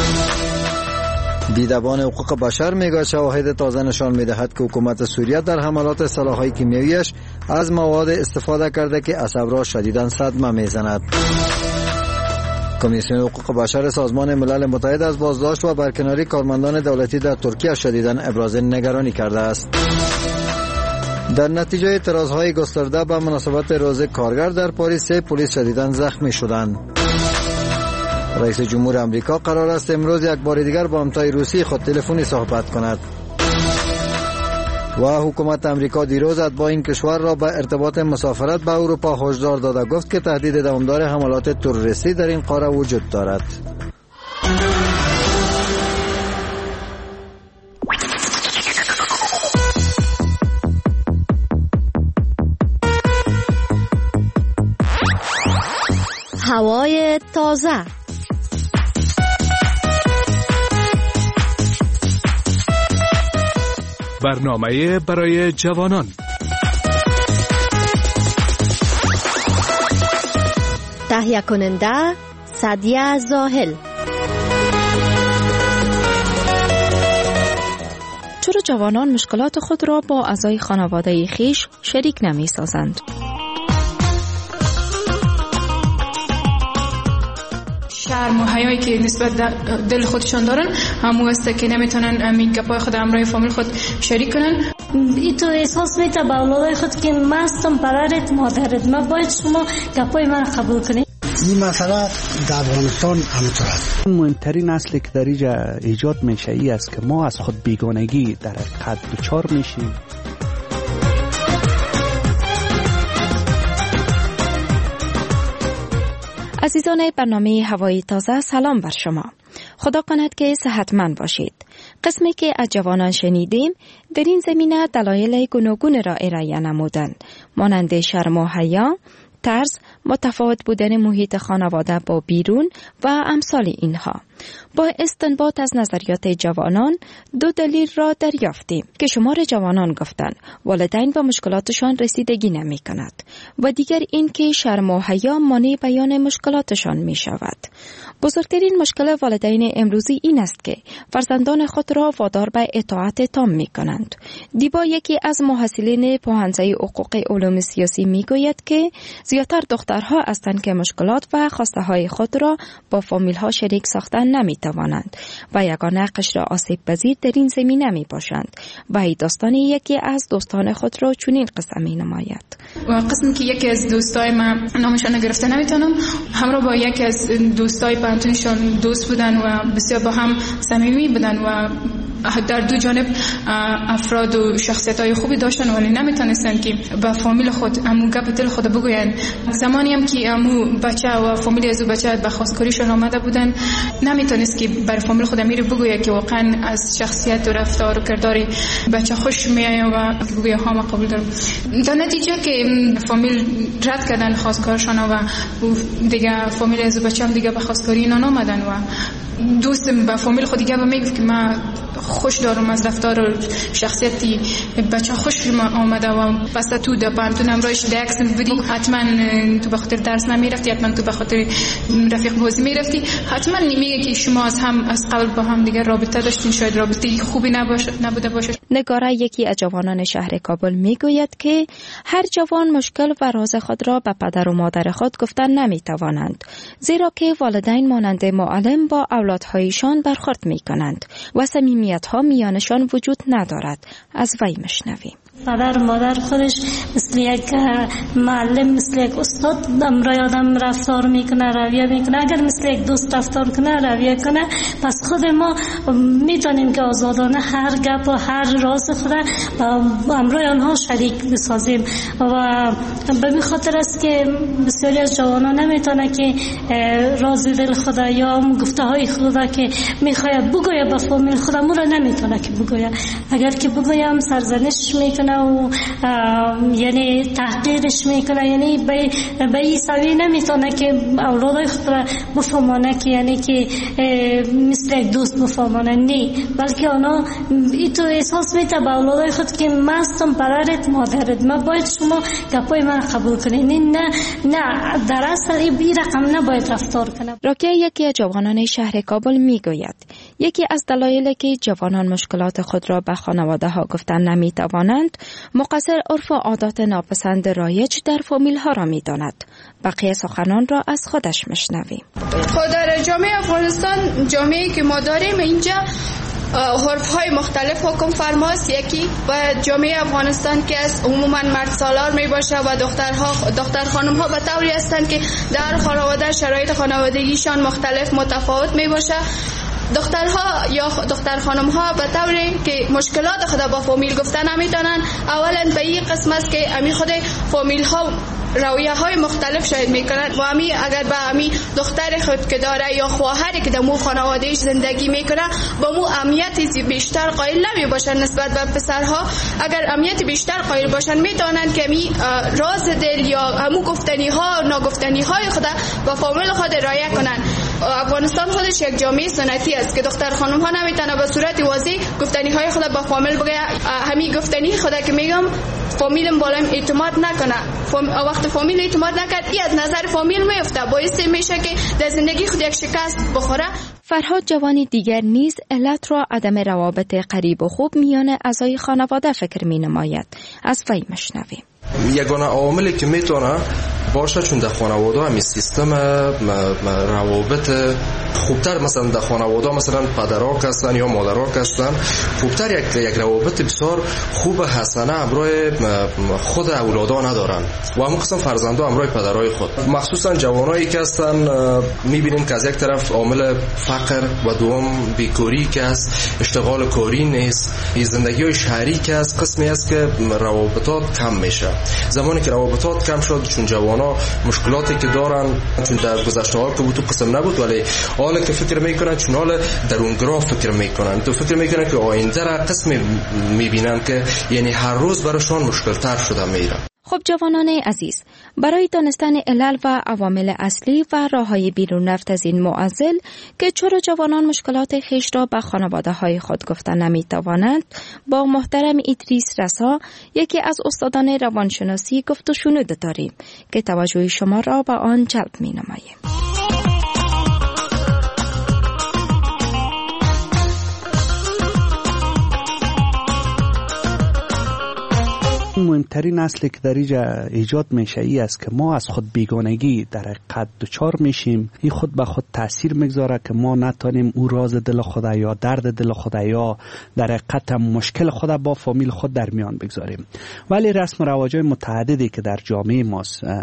دیدبان حقوق بشر میگوید شواهد تازه نشان میدهد که حکومت سوریه در حملات سلاح‌های کیمیایی‌اش از مواد استفاده کرده که عصب را شدیداً صدمه میزند. کمیسیون حقوق بشر سازمان ملل متحد از بازداشت و برکناری کارمندان دولتی در ترکیه شدیداً ابراز نگرانی کرده است. در نتیجه اعتراضهای گسترده به مناسبت روز کارگر در پاریس، سه پلیس شدیداً زخمی شدند. رئیس جمهور امریکا قرار است امروز یک بار دیگر با همتای روسی خود تلفنی صحبت کند. و حکومت امریکا دیروز اتباع این کشور را به ارتباط مسافرت به اروپا هشدار داده، گفت که تهدید دوامدار حملات تروریستی در این قاره وجود دارد. هوای تازه. برنامه برای جوانان. تهیه کننده سعدیه زاهل. چرا جوانان مشکلات خود را با اعضای خانواده خویش شریک نمی سازند؟ شرم و حیایی که نسبت دل خودشان دارن همون است که نمیتونن این گپای خود همراه فامیل خود شریک کنن. ای تو احساس میته با اولادای خود که مستم پدرت مادرت، ما باید شما گپای من قبول کنید. این مسئله در افغانستان همینطور است. مهمترین اصلی که در اینجا ایجاد میشه ای است که ما از خود بیگانگی در حقیقت دچار میشیم. عزیزان برنامه هوای تازه، سلام بر شما. خدا کند که صحتمند باشید. قسمی که از جوانان شنیدیم در این زمینه دلایل گوناگون را ارائه نمودند، مانند شرم و حیا، ترس، متفاوت بودن محیط خانواده با بیرون و امثال اینها. با استنباط از نظریات جوانان دو دلیل را دریافتیم که شمار جوانان گفتند والدین با مشکلاتشان رسیدگی نمی کند و دیگر این که شرم و حیا مانع بیان مشکلاتشان می شود. بزرگترین مشکل والدین امروزی این است که فرزندان خود را وادار به اطاعت تام می کنند. دیبا یکی از محصلین پوهنځی حقوق علوم سیاسی می گوید که زیادتر دخترها هستند که مشکلات و خواسته های خود را با فامیل ها شریک ساختن نمی توانند و یگانه قشر آسیب پذیر در این زمینه می باشند و این داستان یکی از دوستان خود را چنین قصه می نماید. و قسم که یکی از دوستای من نامشان گرفته نمیتونم، همراه با یکی از دوستای پانتونشان دوست بودن و بسیار با هم صمیمی بودن و در دو جانب افراد و شخصیت‌های خوبی داشتن ولی نمیتونستن که به فامیل خود امو گپ دل خود بگوین. زمانی هم که امو بچه و فامیل از بچه به خواستگاریشون آمده بودن نمیتونست که بر فامیل خود امیر بگوید که واقعا از شخصیت و رفتار و کردار بچه خوش میایه و بگوید ها ما قبول دارم. در نتیجه که فامیل رد کردن خواستگارشان و دیگه فامیل از بچه هم دیگه به خواستگاری اینا نامدن و دوستم به فامیل خود دیگه میگفت که من خوش دارم از رفتار و شخصیتی بچه خوش آمده و پس تو در پانتون امروز درس بدی حتما تو به خاطر درس نمیرفتی، حتما تو به خاطر رفیق بازی میرفتی، حتما نمیگه که شما از هم از قبل با هم دیگه رابطه داشتین، شاید رابطه خوبی نباشه نبوده باشه. نگاره یکی از جوانان شهر کابل میگوید که هر جوان مشکل و راز خود را به پدر و مادر خود گفتن نمیتوانند، زیرا که والدین مانند معلم با اولادهایشان برخورد میکنند و صمیمیت‌ها میانشان وجود ندارد. از وی مشنویم. پدر و مادر خودش مثل یک معلم، مثل یک استاد امرای آدم رفتار میکنه، رویه میکنه. اگر مثل یک دوست رفتار کنه، رویه کنه، پس خود ما میتونیم که آزادانه هر گپ و هر راز خود امرای آنها شریک بسازیم و به این خاطر است که بسیاری از جوانان نمیتونه که راز دل خود یا گفته های خود که میخواد بگویه به فامیل خود مو را نمیتونه که بگویه. اگر که بگویم سرزنش میکنه و یعنی تحقیرش میکنه، یعنی به به این سوی نمیتونه که اولادای خود را بفهمانه که یعنی که مثل یک دوست بفهمانه، نه، بلکه اونا ای تو احساس میته به اولادای خود که من هستم پدرت مادرت، من باید شما گپای من قبول کنید. نه نه در اصل این رقم نباید رفتار کنه. راکیه یکی از جوانان شهر کابل میگوید یکی از دلایلی که جوانان مشکلات خود را به خانواده ها گفتن نمیتوانند مقصر عرف و عادات ناپسند رایج در فامیل ها را میداند. بقیه سخنان را از خودش مشنویم. خود در جامعه افغانستان، جامعه که ما داریم اینجا حرف های مختلف حکم فرماست. یکی و جامعه افغانستان که از عموما مرد سالار می باشه و دخترها دختر خانم ها به طوری هستند که در خانواده شرایط خانوادگیشان مختلف متفاوت می باشه. دخترها یا دختر خانم ها به طوری که مشکلات خود با فامیل گفتن نمیتونن. اولا به این قسم است که امی خود فامیل ها رویه های مختلف شاید میکنن و امی اگر به امی دختر خود که داره یا خواهری که در مو خانوادهش زندگی میکنه با مو اهمیت بیشتر قائل نمی باشن نسبت به پسرها. اگر اهمیت بیشتر قائل باشن میتونن که امی راز دل یا همو گفتنی ها ناگفتنی های خود با فامیل خود رعایت کنن. افغانستان خودش یک جامعه سنتی است که دختر خانم ها نمیتونه به صورت واضح گفتنی های خود با فامیل بگه. همین گفتنی خود که میگم فامیلم بالایم اعتماد نکنه، فام... وقت فامیل اعتماد نکرد این از نظر فامیل میفته، باعث میشه که در زندگی خود یک شکست بخوره. فرهاد جوانی دیگر نیز علت را عدم روابط قریب و خوب میان اعضای خانواده فکر می نماید. از وی مشنویم. یگانه عاملی که میتونه باشه چون در خانواده همین سیستم روابط خوبتر، مثلا در خانواده مثلا پدرها هستن یا مادرها هستن خوبتر یک یک روابط بسیار خوب حسنه همراه خود اولادا ندارن و همون قسم فرزندا همراه پدرهای خود. مخصوصا جوانایی که هستن میبینیم که از یک طرف عامل فقر و دوم بیکاری که است، اشتغال کاری نیست، زندگی شهری که است، قسمی است که روابطات کم میشه. زمانی که روابطات کم شد چون جوانا مشکلاتی که دارن چون در گذشته ها که بود تو قسم نبود، ولی حالا که فکر میکنن چون حالا درونگرا فکر میکنن، تو فکر میکنن که آینده را قسمی میبینن که یعنی هر روز براشون مشکل تر شده میره. خب جوانان عزیز، برای دانستن علل و عوامل اصلی و راههای بیرون رفت از این معضل که چرا جوانان مشکلات خویش را به خانواده های خود گفتن نمیتوانند، با محترم ادریس رسا یکی از استادان روانشناسی گفت و شنود داریم که توجه شما را به آن جلب می نماییم. مهمترین اصلی که در اینجا ایجاد میشه ای است که ما از خود بیگانگی در حقیقت دچار میشیم. این خود به خود تاثیر میگذاره که ما نتونیم او راز دل خود یا درد دل خود یا در حقیقت مشکل خود با فامیل خود در میان بگذاریم. ولی رسم و رواج‌های متعددی که در جامعه ما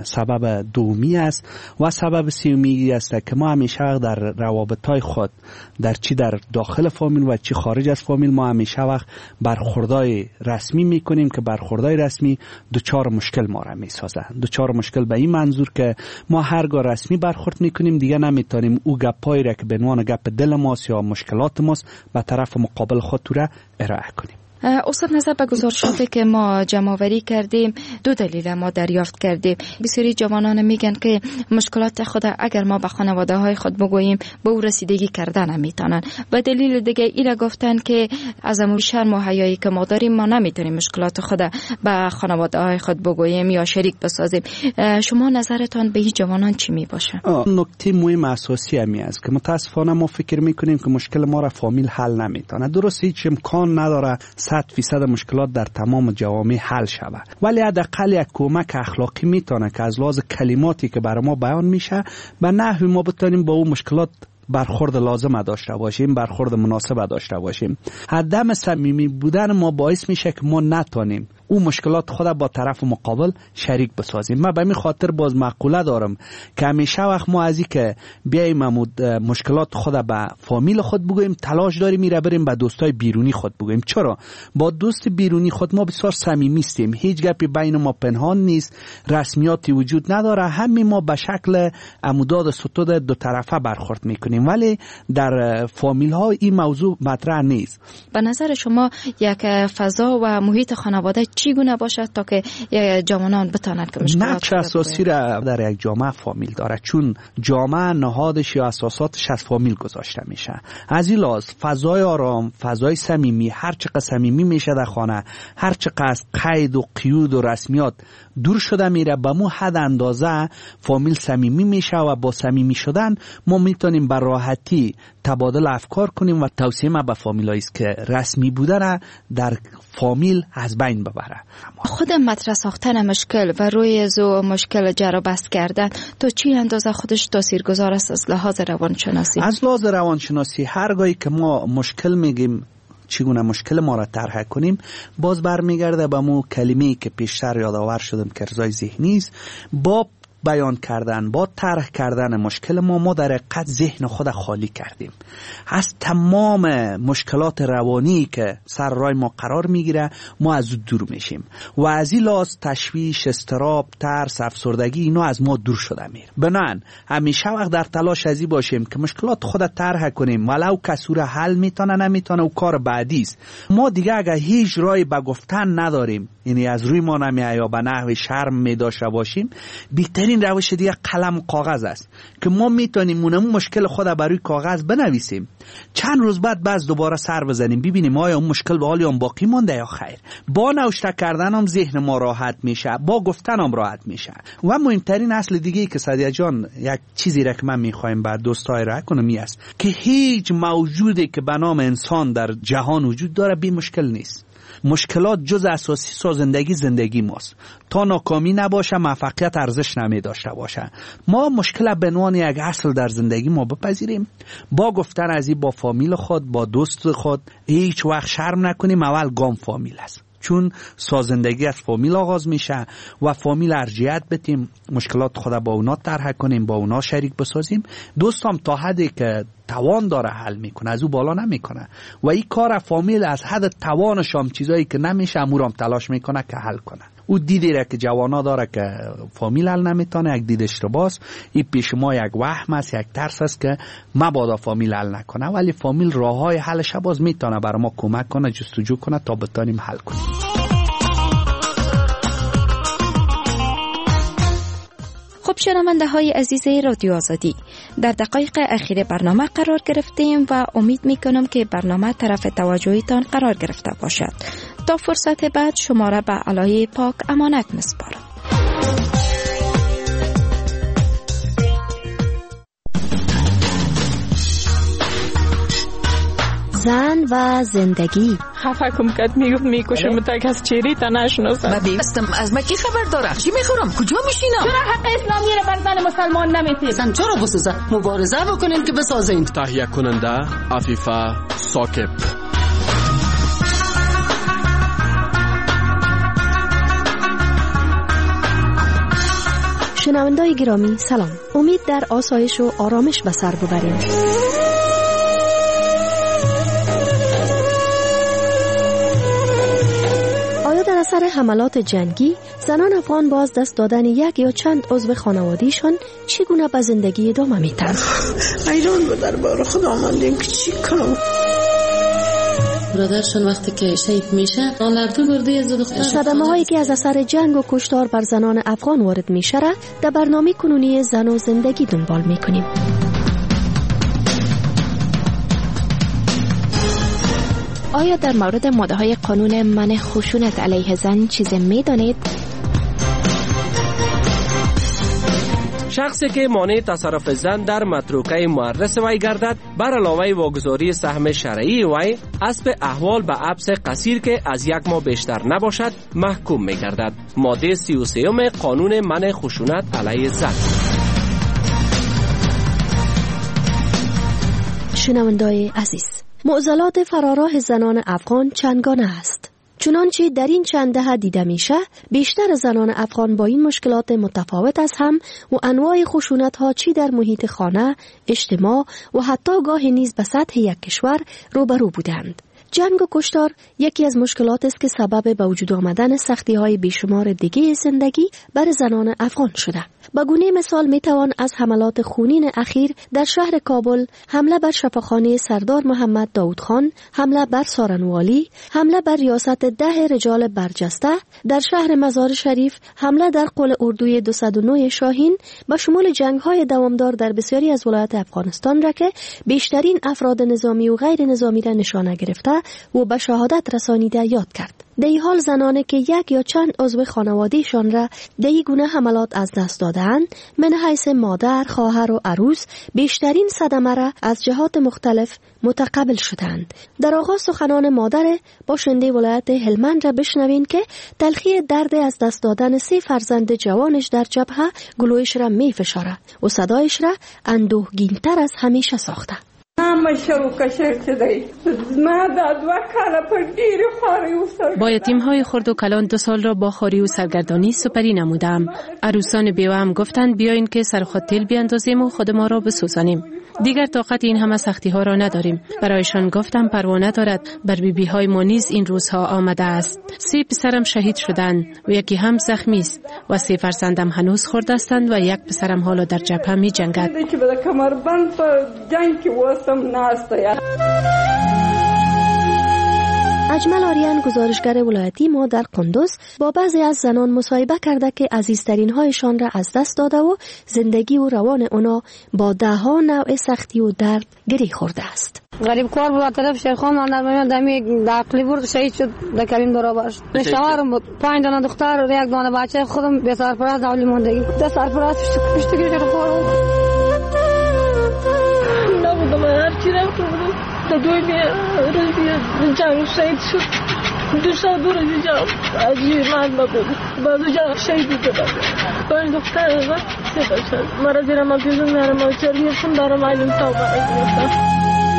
سبب دومی است و سبب سومی است که ما همیشه در روابط‌های خود در چی در داخل فامیل و چی خارج از فامیل ما همیشه وقت برخوردای رسمی میکنیم که برخوردای رسمی دوچار مشکل ما را میسازه. دوچار مشکل به این منظور که ما هرگاه رسمی برخورد میکنیم دیگه نمیتونیم او گپایی را که به عنوان گپ دل ماست یا مشکلات ماست به طرف مقابل خود تو را ارائه کنیم. استاد نظر به گزارشاتی که ما جمع‌آوری کردیم دو دلیل ما دریافت کردیم. بسیاری جوانان میگن که مشکلات خود اگر ما به خانواده های خود بگوییم به او رسیدگی کردن نمیتونن. و دلیل دیگه اینا گفتن که از امور شرم و حیایی که ما داریم ما نمیتونیم مشکلات خود به خانواده های خود بگوییم یا شریک بسازیم. شما نظرتان به این جوانان چی می باشه؟ نکته مهم اساسی همی است که متاسفانه ما فکر میکنیم که مشکل ما را فامیل حل نمیتونه. درست هیچ امکان نداره صد فیصد مشکلات در تمام جوامع حل شود، ولی حداقل یک کمک اخلاقی میتونه که از لحاظ کلماتی که برای ما بیان میشه به نحوی ما بتونیم با اون مشکلات برخورد لازم داشته باشیم، برخورد مناسب داشته باشیم. عدم صمیمی بودن ما باعث میشه که ما نتونیم او مشکلات خود با طرف مقابل شریک بسازیم. من به این خاطر باز مقوله دارم که همیشه وقت ما ازی که بیایم مشکلات خود به فامیل خود بگوییم تلاش داریم میره بریم به دوستای بیرونی خود بگوییم. چرا؟ با دوست بیرونی خود ما بسیار صمیمی هستیم، هیچ گپی بین ما پنهان نیست، رسمیاتی وجود نداره، همین ما به شکل عموداد ستود دو طرفه برخورد میکنیم، ولی در فامیل ها این موضوع مطرح نیست. به نظر شما یک فضا و محیط خانواده چگونه باشد تا که جوانان بتانند که مشکلات نقش اساسی را در یک جامعه فامیل داره، چون جامعه نهادش یا اساساتش از فامیل گذاشته میشه. از این لحاظ فضای آرام، فضای صمیمی، هر چقدر صمیمی میشه در خانه، هر چقدر از قید و قیود و رسمیات دور شده میره، به مو حد اندازه فامیل صمیمی میشه و با صمیمی شدن ما میتونیم بر راحتی تبادل افکار کنیم و توصیه ما به فامیلایی است که رسمی بودن در فامیل از بین ببره. خود مطرح ساختن مشکل و روی زو مشکل جرا بست کردن تو چی اندازه خودش تاثیرگذار است از لحاظ روانشناسی؟ از لحاظ روانشناسی هرگاهی که ما مشکل میگیم چگونه مشکل ما را طرح کنیم باز برمیگرده به مو کلمه‌ای که پیشتر یادآور شدم که ارضای ذهنی است. با بیان کردن، با طرح کردن مشکل ما ما در حقیقت ذهن خود خالی کردیم از تمام مشکلات روانی که سر راه ما قرار میگیره، ما از دور میشیم و از این لحاظ تشویش، اضطراب، ترس، افسردگی اینا از ما دور شده میره. بنان همیشه وقت در تلاش ازی باشیم که مشکلات خود طرح کنیم، ولو کسور حل میتونه نمیتونه و کار بعدی است. ما دیگه اگر هیچ راهی به گفتن نداریم، یعنی از روی ما نمیاد یا به نحو شرم می داشته باشیم، بهترین روش دیگه قلم و کاغذ است که ما میتونیم اون مشکل خود بر روی کاغذ بنویسیم، چند روز بعد باز دوباره سر بزنیم ببینیم آیا اون مشکل به حال باقی مونده یا خیر. با نوشته کردن هم ذهن ما راحت میشه، با گفتن هم راحت میشه. و مهمترین اصل دیگه که سعدیه جان یک چیزی را که من میخوایم بر دوستای را کنم می است که هیچ موجودی که به نام انسان در جهان وجود داره بی مشکل نیست. مشکلات جز اساسی سازندگی زندگی ماست. تا ناکامی نباشه موفقیت ارزش نمی داشته باشه. ما مشکل به عنوان یک اصل در زندگی ما بپذیریم، با گفتن از این با فامیل خود، با دوست خود هیچ وقت شرم نکنیم. اول گام فامیل است، چون سازندگی از فامیل آغاز میشه و فامیل ارجیت بتیم، مشکلات خود با اونا طرح کنیم، با اونا شریک بسازیم. دوستام تا حدی که توان داره حل میکنه، از او بالا نمیکنه و این کار فامیل از حد توانش هم چیزایی که نمیشه امورام تلاش میکنه که حل کنه. او دیدی را که جوانا داره که فامیل حل نمیتونه، یک دید اشتباس. این پیش ما یک وهم است، یک ترس است که مبادا فامیل حل نکنه، ولی فامیل راه های حلش باز میتونه برای ما کمک کنه، جستجو کنه تا بتونیم حل کنیم. خب شنونده های عزیز رادیو آزادی، در دقایق اخیر برنامه قرار گرفتیم و امید می کنم که برنامه طرف توجهتان قرار گرفته باشد. تا فرصت بعد شما را به الهی پاک امانت می‌سپارم. زن و زندگی، خفه کم کرد، میگفت میکشم تا از چهره تا نشناسم. من بیستم از مکی خبر داره. چی میخورم؟ کجا میشینم؟ چرا حق اسلامی رو بر زن مسلمان نمیتید؟ اصلا چرا بسازه؟ مبارزه بکنین که بسازین. تهیه کننده عفیفه ساکب. شنوندای گرامی سلام. امید در آسایش و آرامش به سر ببریم. آیا در اثر حملات جنگی زنان افغان باز دست دادن یک یا چند عضو خانواده‌شان چگونه به زندگی ادامه می‌دهند؟ ایران به دربار خدا ماندیم که چی کنم؟ برادرشون وقتی که شهید میشه آن لردو برده از دختر صدمه هایی که از اثر جنگ و کشتار بر زنان افغان وارد میشه را در برنامه کنونی زن و زندگی دنبال میکنیم. آیا در مورد ماده های قانون منع خشونت علیه زن چیزی میدانید؟ شخصی که مانع تصرف زن در متروکه مورث وی گردد بر علاوه واگذاری سهم شرعی وی اسب احوال به حبس قصیر که از یک ماه بیشتر نباشد محکوم می گردد. ماده سی و سه قانون منع خشونت علیه زن. شنوندای عزیز، معضلات فراراه زنان افغان چندگانه است. چنانچه در این چند دهه دیده میشه بیشتر زنان افغان با این مشکلات متفاوت از هم و انواع خشونت ها چی در محیط خانه، اجتماع و حتی گاهی نیز به سطح یک کشور روبرو بودند. جنگ و کشتار یکی از مشکلات است که سبب به وجود آمدن سختی های بیشمار دیگه زندگی بر زنان افغان شده. به گونه مثال می توان از حملات خونین اخیر در شهر کابل، حمله بر شفاخانه سردار محمد داود خان، حمله بر سارنوالی، حمله بر ریاست ده رجال برجسته در شهر مزار شریف، حمله در قلعه اردوی دویست و نه شاهین به شمول جنگ های دوامدار در بسیاری از ولایات افغانستان را که بیشترین افراد نظامی و غیر نظامی را نشانه گرفته و به شهادت رسانیده یاد کرد. در این حال زنانی که یک یا چند عضو خانوادهشان را در این گونه حملات از دست دادند، من حیث مادر، خواهر و عروس بیشترین صدمه را از جهات مختلف متقبل شدند. در آغاز سخنان مادر باشنده ولایت هلمند را بشنوین که تلخی درد از دست دادن سه فرزند جوانش در جبهه گلویش را می فشاره و صدایش را اندوهگین‌تر از همیشه ساخته. با یتیم‌های خرد و کلان دو سال را با خواری و سرگردانی سپری نمودم. عروسان بیوه هم گفتند بیاین که سر خود تیل بیاندازیم و خود ما را بسوزانیم. دیگر طاقت این همه سختی ها را نداریم. برایشان گفتم پروانه دارد، بر بیبی های ما نیز این روزها آمده است. سه پسرم شهید شدند و یکی هم زخمی است و سه فرزندم هنوز خرد هستند و یک پسرم حالا در جبهه می جنگد. اجمل آریان گزارشگر ولایتی ما در قندوز با بعضی از زنان مصاحبه کرده که عزیزترین هایشان را از دست داده و زندگی و روان اونا با ده ها نوع سختی و درد گری خورده است. غریب کار بود طرف شیخان من در میان دمی عقلی بود شهید شد در کریم برابر شد. شوهرم بود پنج دانه دختر و یک دانه بچه خودم به سرپرست اولی ماندگی ده سرپرست پشتگیری شده خورم نبودم هر چی رفتم بودم تا دوی روزی جنگ شهید شد. دو سال دو روزی جنگ عجیب مرد بود بعد جنگ شهید شد. پنج دختر و سه بچه مرا زیر ما پیزون میارم و چرمی فون دارم علم تا برای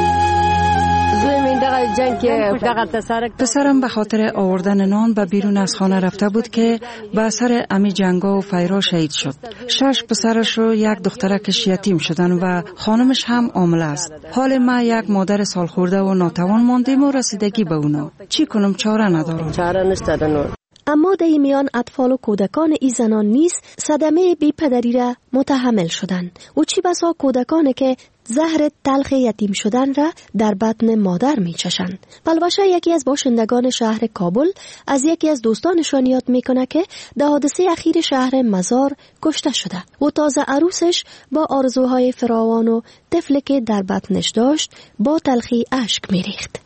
پسرم به خاطر آوردن نان به بیرون از خانه رفته بود که به اثر امی جنگا و فیرا شهید شد. شش پسرش رو یک دخترکش یتیم شدن و خانمش هم عامله است. حال ما یک مادر سالخورده و ناتوان ماندیم و رسیدگی به اونا. چی کنم چاره ندارم. چاره نشده. اما در میان اطفال و کودکان ای زنان نیز صدمه بی پدری را متحمل شدند و چی بسا کودکانی که زهر تلخ یتیم شدن را در بطن مادر می چشند. پلوشه یکی از باشندگان شهر کابل از یکی از دوستانشان یاد می کنه که در حادثه اخیر شهر مزار کشته شده و تازه عروسش با آرزوهای فراوان و طفلی که در بطنش داشت با تلخی اشک می ریخت.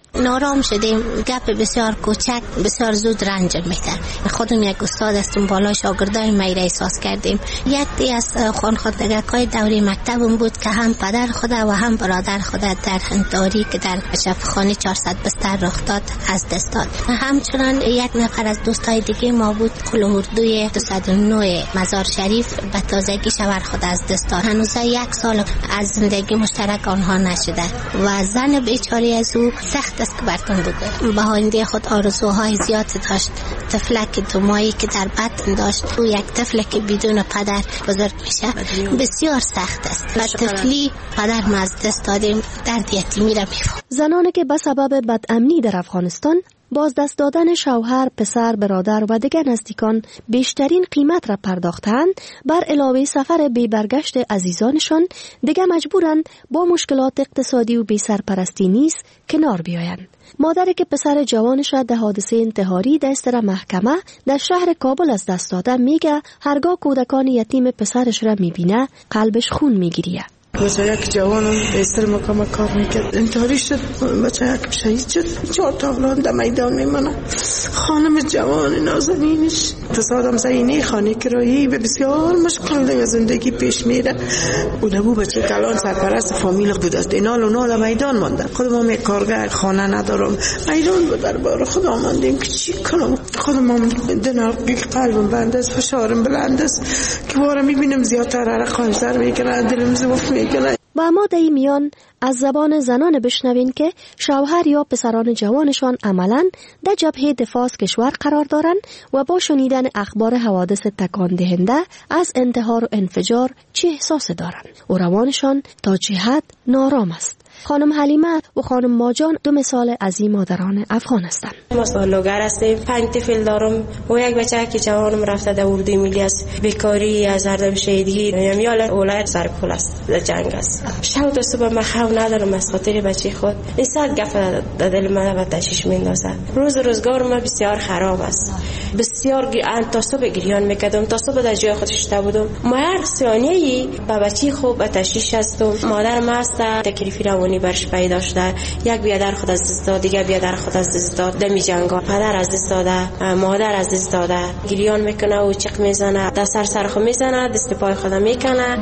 نارام شدیم. گپ بسیار کوچک بسیار زود رنج میده. خودم یک استاد هستم، بالا شاگردای می را احساس کردیم. یکی از خانخوادگکای دوره مکتبم بود که هم پدر خود و هم برادر خود در هنداری که در شفاخانه چهارصد بستر رخ داد از دست داد. همچنان یک نفر از دوستای دیگه ما بود کل اردوی دویست و نه مزار شریف به تازگی شوهر خود از دست داد. هنوز یک سال از زندگی مشترک آنها نشده و زن بیچاره از او سخت است که برتون بگویم. به آینده خود آرزوهای زیاد داشت. طفلک دومایی که در بطن داشت، او یک طفلک بدون پدر بزرگ میشه، بسیار سخت است. و طفلی پدر ما از دست دادیم، درد یتیمی را میفهم. زنانی که به سبب بدامنی در افغانستان باز دست دادن شوهر، پسر، برادر و دیگر نزدیکان بیشترین قیمت را پرداختند، بر علاوه سفر بی برگشت عزیزانشان دیگر مجبورند با مشکلات اقتصادی و بی سرپرستی نیز کنار بیایند. مادری که پسر جوانش را در حادثه انتحاری دست را محکمه در شهر کابل از دست داده میگه هرگاه کودکان یتیم پسرش را میبینه قلبش خون میگیریه. بچه یک جوانم بیستر مکامه کار میکرد، انتحاری شد، بچه یک شهید شد، چهار تا اولاد در میدان میمانه. خانم جوان نازنینش تصادم زینه خانه کرایی به بسیار مشکل در زندگی پیش میره. او نبو بچه کلان سرپرست فامیل بود است، اینال و نال میدان مانده. خودم هم یک کارگاه خانه ندارم، میدان بود در بار خدا ماندیم که چی کنم. خودم هم دنالقی قلبم بند است، فشارم بلند است که بارم میبینم زیادتر عرقانش در میکنه، دلم زوف میکنه. و اما در این میان از زبان زنان بشنوین که شوهر یا پسران جوانشان عملاً در جبهه دفاع از کشور قرار دارند و با شنیدن اخبار حوادث تکان دهنده از انتحار و انفجار چه احساس دارند و روانشان تا چه حد نارام است. خانم حلیمه و خانم ماجان دو مثال از این مادران افغان هستند. ما سالوگر هستیم، پنج طفل دارم و یک بچه که جوانم رفته در اردوی ملی است. بیکاری از هردم شهیدگی یمیال ولایت سرپل است، در جنگ است. شب تا صبح من خواب ندارم از خاطر بچه خود. این سال گپ در دل من و تشویش میندازه. روز روزگار ما بسیار خراب است. بسیار تا صبح گریان میکردم، تا صبح در جای خود شده بودم. ما هر ثانیه‌ای با بچه خوب تشویش هستم. مادر ما است تکلیفی روانی برش پیدا شده. یک بیادر خود از دست داد، دیگه بیادر خود از دست داد. دمی جنگا پدر از دست داده، مادر از دست داده. گریان میکنه و چیق میزنه، دست سر سر خود میزنه، دست پای خود میکنه.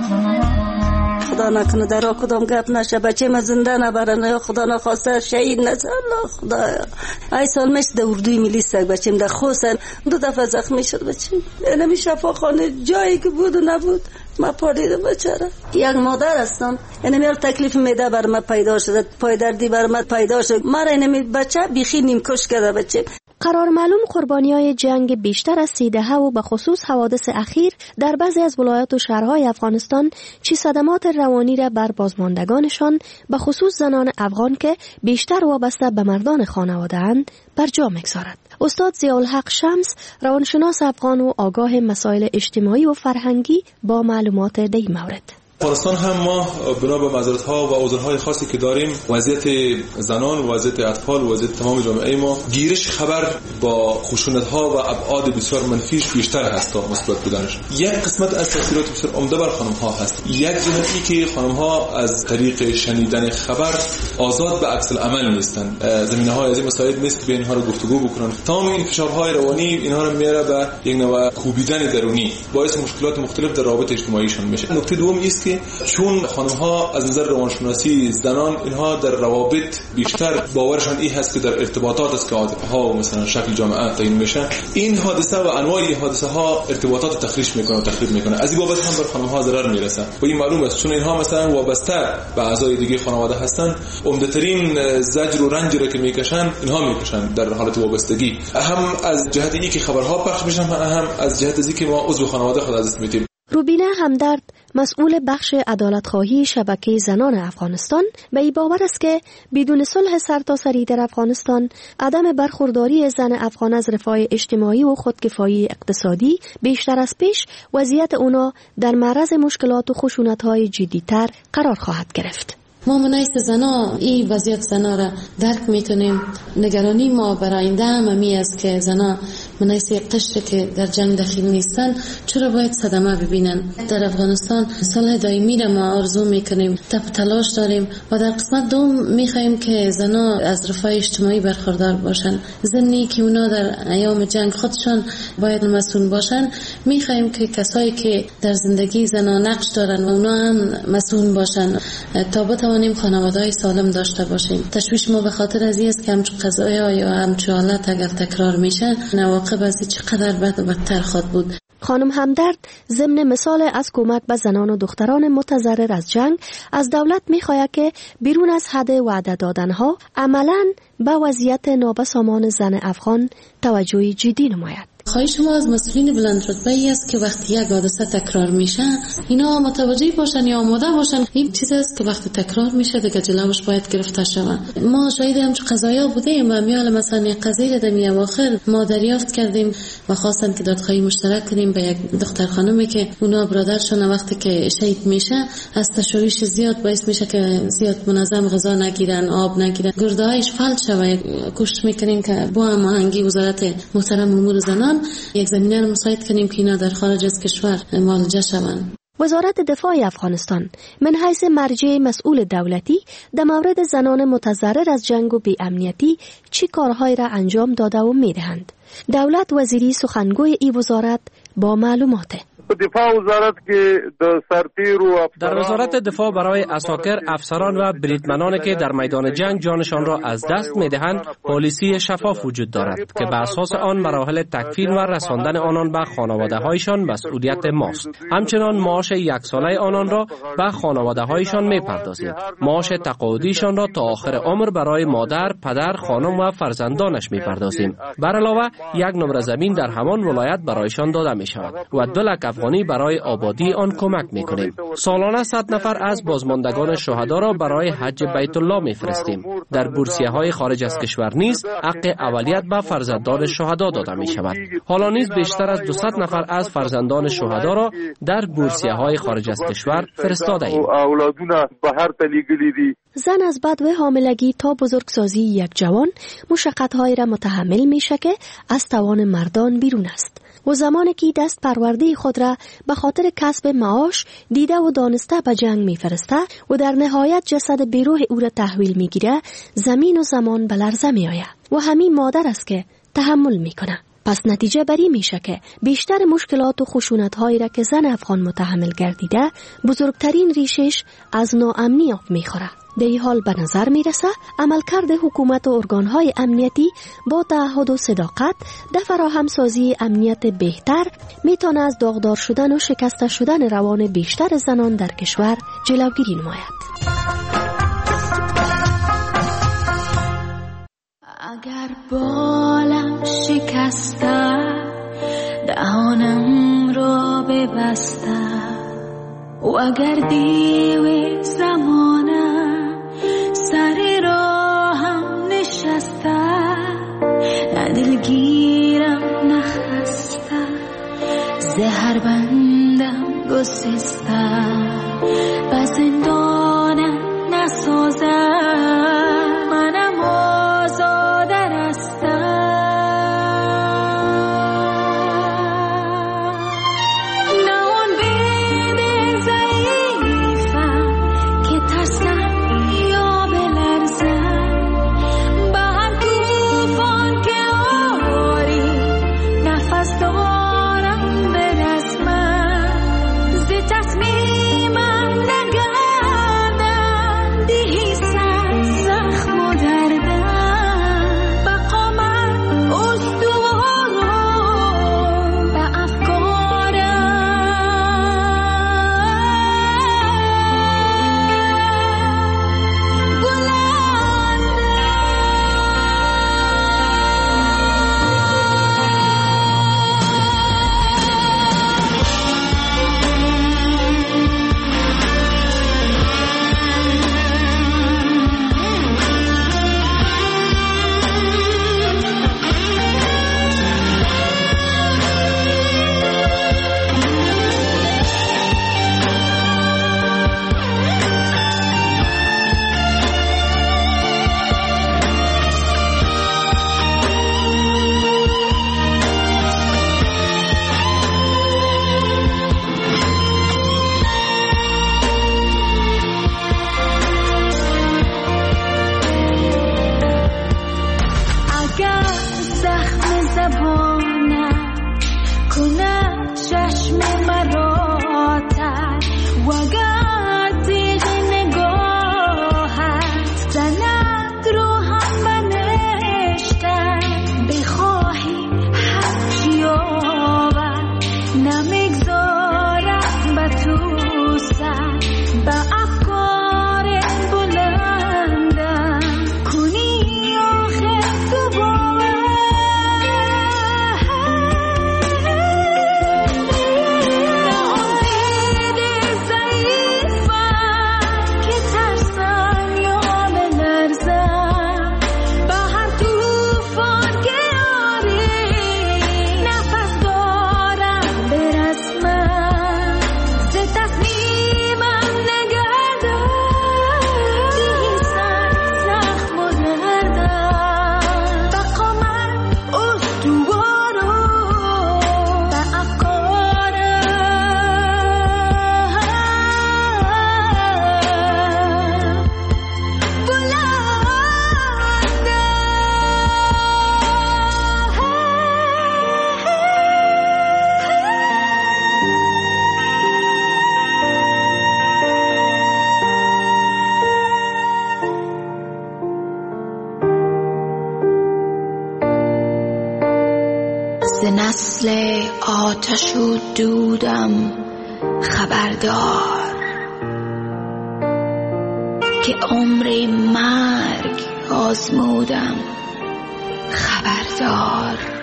خدا نکنه در کدام گپ نشه، بچه ما زنده نبرن یا خدا نخواسته شهید نشه. الله خدایا. ای سال مش در اردوی ملی است بچه‌م در خوسن دو دفعه زخمی شد بچه‌م. نمی شفاخانه جایی که بود و نبود ما پاریدم بچه‌را. یک مادر هستم، یعنی میال تکلیف میده بر ما پیدا شده، پای دردی بر ما پیدا شد. ما را نمی بچه بیخی نیم کش کرده بچه. قرار معلوم قربانیای جنگ بیشتر از سی دهه و به خصوص حوادث اخیر در بعضی از ولایات و شهرهای افغانستان چی صدمات روانی را بر بازماندگانشان به خصوص زنان افغان که بیشتر وابسته به مردان خانواده اند بر جا میگذارد. استاد ضیاءالحق شمس روانشناس افغان و آگاه مسائل اجتماعی و فرهنگی با معلومات در این مورد. افغانستان هم ما بنا به مزارت‌ها و اوضاع‌های خاصی که داریم، وضعیت زنان، وضعیت اطفال، وضعیت تمام جامعه ما گیرش خبر با خشونت‌ها و ابعاد بسیار منفیش بیشتر هست تا مثبت بودنش. یک قسمت از تاثیرات بسیار عمده بر خانم‌ها هست. یک جهتی که خانم‌ها از طریق شنیدن خبر آزاد به عکس العمل نیستند. زمینه‌های از این مسائل نیست که به اینها رو گفتگو بکنن. تمام این فشارهای روانی اینها رو میاره به یک نوع کوبیدن درونی، باعث مشکلات مختلف در روابط اجتماعیشون میشه. نکته دوم است که چون خانم‌ها از نظر روانشناسی زنان اینها در روابط بیشتر باورشان این هست که در ارتباطات است که عاطفه‌ها و مثلا شکل جامعه تعیین میشن، این حادثه و انواع این حادثه ها ارتباطات تخریش میکنه و تخریب میکنه. از این بابت هم بر خانم‌ها ضرر میرسه و این معلوم است چون اینها مثلا وابسته به اعضای دیگه خانواده هستن، عمده‌ترین زجر و رنجی را که میکشن اینها میکشن در حالت وابستگی، هم از جهت اینکه خبرها پخش بشن، هم از جهت اینکه ما عضو خانواده خود از دست میدیم. روبینه همدرد مسئول بخش عدالتخواهی شبکه زنان افغانستان به این باور است که بدون صلح سرتاسری در افغانستان عدم برخورداری زن افغان از رفاه اجتماعی و خودکفایی اقتصادی بیشتر از پیش وضعیت اونا در معرض مشکلات و خشونت‌های جدی‌تر قرار خواهد گرفت. ما منایست زنا این وضعیت زنا را درک میکنیم. نگرانی ما برای آینده هم همی است که زنا من حیث یک قشر که در جنگ دخیل نیستن چرا باید صدمه ببینن؟ در افغانستان صلح دائمی را ما آرزو میکنیم، تب تلاش داریم و در قسمت دوم میخوایم که زنا از رفاه اجتماعی برخوردار باشن. زنی که اونا در ایام جنگ خودشان باید مسئول باشن، میخوایم که کسایی که در زندگی زنا نقش دارن و اونا هم مسئول باشن تا بتوانیم خانواده‌های سالم داشته باشیم. تشویش ما به خاطر از این است که همچون قضایا یا همچون حالت اگر تکرار میشه نواقب از چقدر بد و بدتر خواهد بود. خانم همدرد ضمن مثال از کمک به زنان و دختران متضرر از جنگ از دولت می‌خواهد که بیرون از حد وعده دادنها عملاً به وضعیت نابسامان زن افغان توجه جدی نماید. خواهش ما از مسئولین بلند رتبه ای است که وقتی یک حادثه تکرار میشه اینا متوجه باشن یا آماده باشن. این چیز است که وقتی تکرار میشه دیگه جلوش باید گرفته شود. ما شاهد همچون قضایا بودیم و میال مثلا یک قضیه در می اواخر ما دریافت کردیم و خواستن که دادخواهی مشترک کنیم به یک دختر خانمی که اونا برادرشون وقتی که شهید میشه از تشویش زیاد باعث میشه که زیاد منظم غذا نگیرن، آب نگیرن، گردهایش فلج شود. کوشش میکنیم که با هماهنگی وزارت محترم امور زنان یک زمینه رو مساعد کنیم که اینا در خارج از کشور معالجه شوند. وزارت دفاع افغانستان من حیث مرجع مسئول دولتی در مورد زنان متضرر از جنگ و بی‌امنیتی چی کارهایی را انجام داده و میدهند؟ دولت وزیری سخنگوی ای وزارت با معلومات دفاع وزارت که در سرتیر و در وزارت دفاع برای اساکر، افسران و بریدمنانی که در میدان جنگ جانشان را از دست میدهند پالیسی شفاف وجود دارد که بر اساس آن مراحل تکفین و رساندن آنان به خانواده هایشان مسئولیت ماست. همچنان معاش یک ساله آنان را به خانواده هایشان میپردازیم. معاش تقاعدیشان را تا آخر عمر برای مادر، پدر، خانم و فرزندانش میپردازیم. بر علاوه یک نمره زمین در همان ولایت برایشان داده می شود و دو لک افغانی برای آبادی آن کمک میکنیم. سالانه صد نفر از بازماندگان شهدا را برای حج بیت الله میفرستیم. در بورسیه های خارج از کشور نیز حق اولیت به فرزندان شهدا داده می شود. حالا نیز بیشتر از دویست نفر از فرزندان شهدا را در بورسیه های خارج از کشور فرستاده ایم. زن از بدو حاملگی تا بزرگسازی یک جوان مشقت‌های را متحمل میشه که از توان مردان بیرون است. و زمانی که دست پرورده خود را به خاطر کسب معاش دیده و دانسته به جنگ میفرسته و در نهایت جسد بیروح او را تحویل میگیره، زمین و زمان به لرزه میآید و همین مادر است که تحمل میکنه. پس نتیجه بری میشه که بیشتر مشکلات و خشونت‌هایی را که زن افغان متحمل گردیده بزرگترین ریشش از ناامنی آب میخوره. در این حال به نظر میرسه عملکرد حکومت و ارگانهای امنیتی با تعهد و صداقت در فراهم سازی امنیت بهتر میتونه از داغدار شدن و شکسته شدن روان بیشتر زنان در کشور جلوگیری نماید. اگر بالم شکسته دهانم را ببسته و اگر دیو زمانم سر راهم نشسته، نه دلگیرم نخسته، زهر بندم گسسته، به زندانم نسازه، منم آزاده رستم. تصمیمم ز نسل آتش و دودم خبردار که عمر مرگ آزمودم خبردار.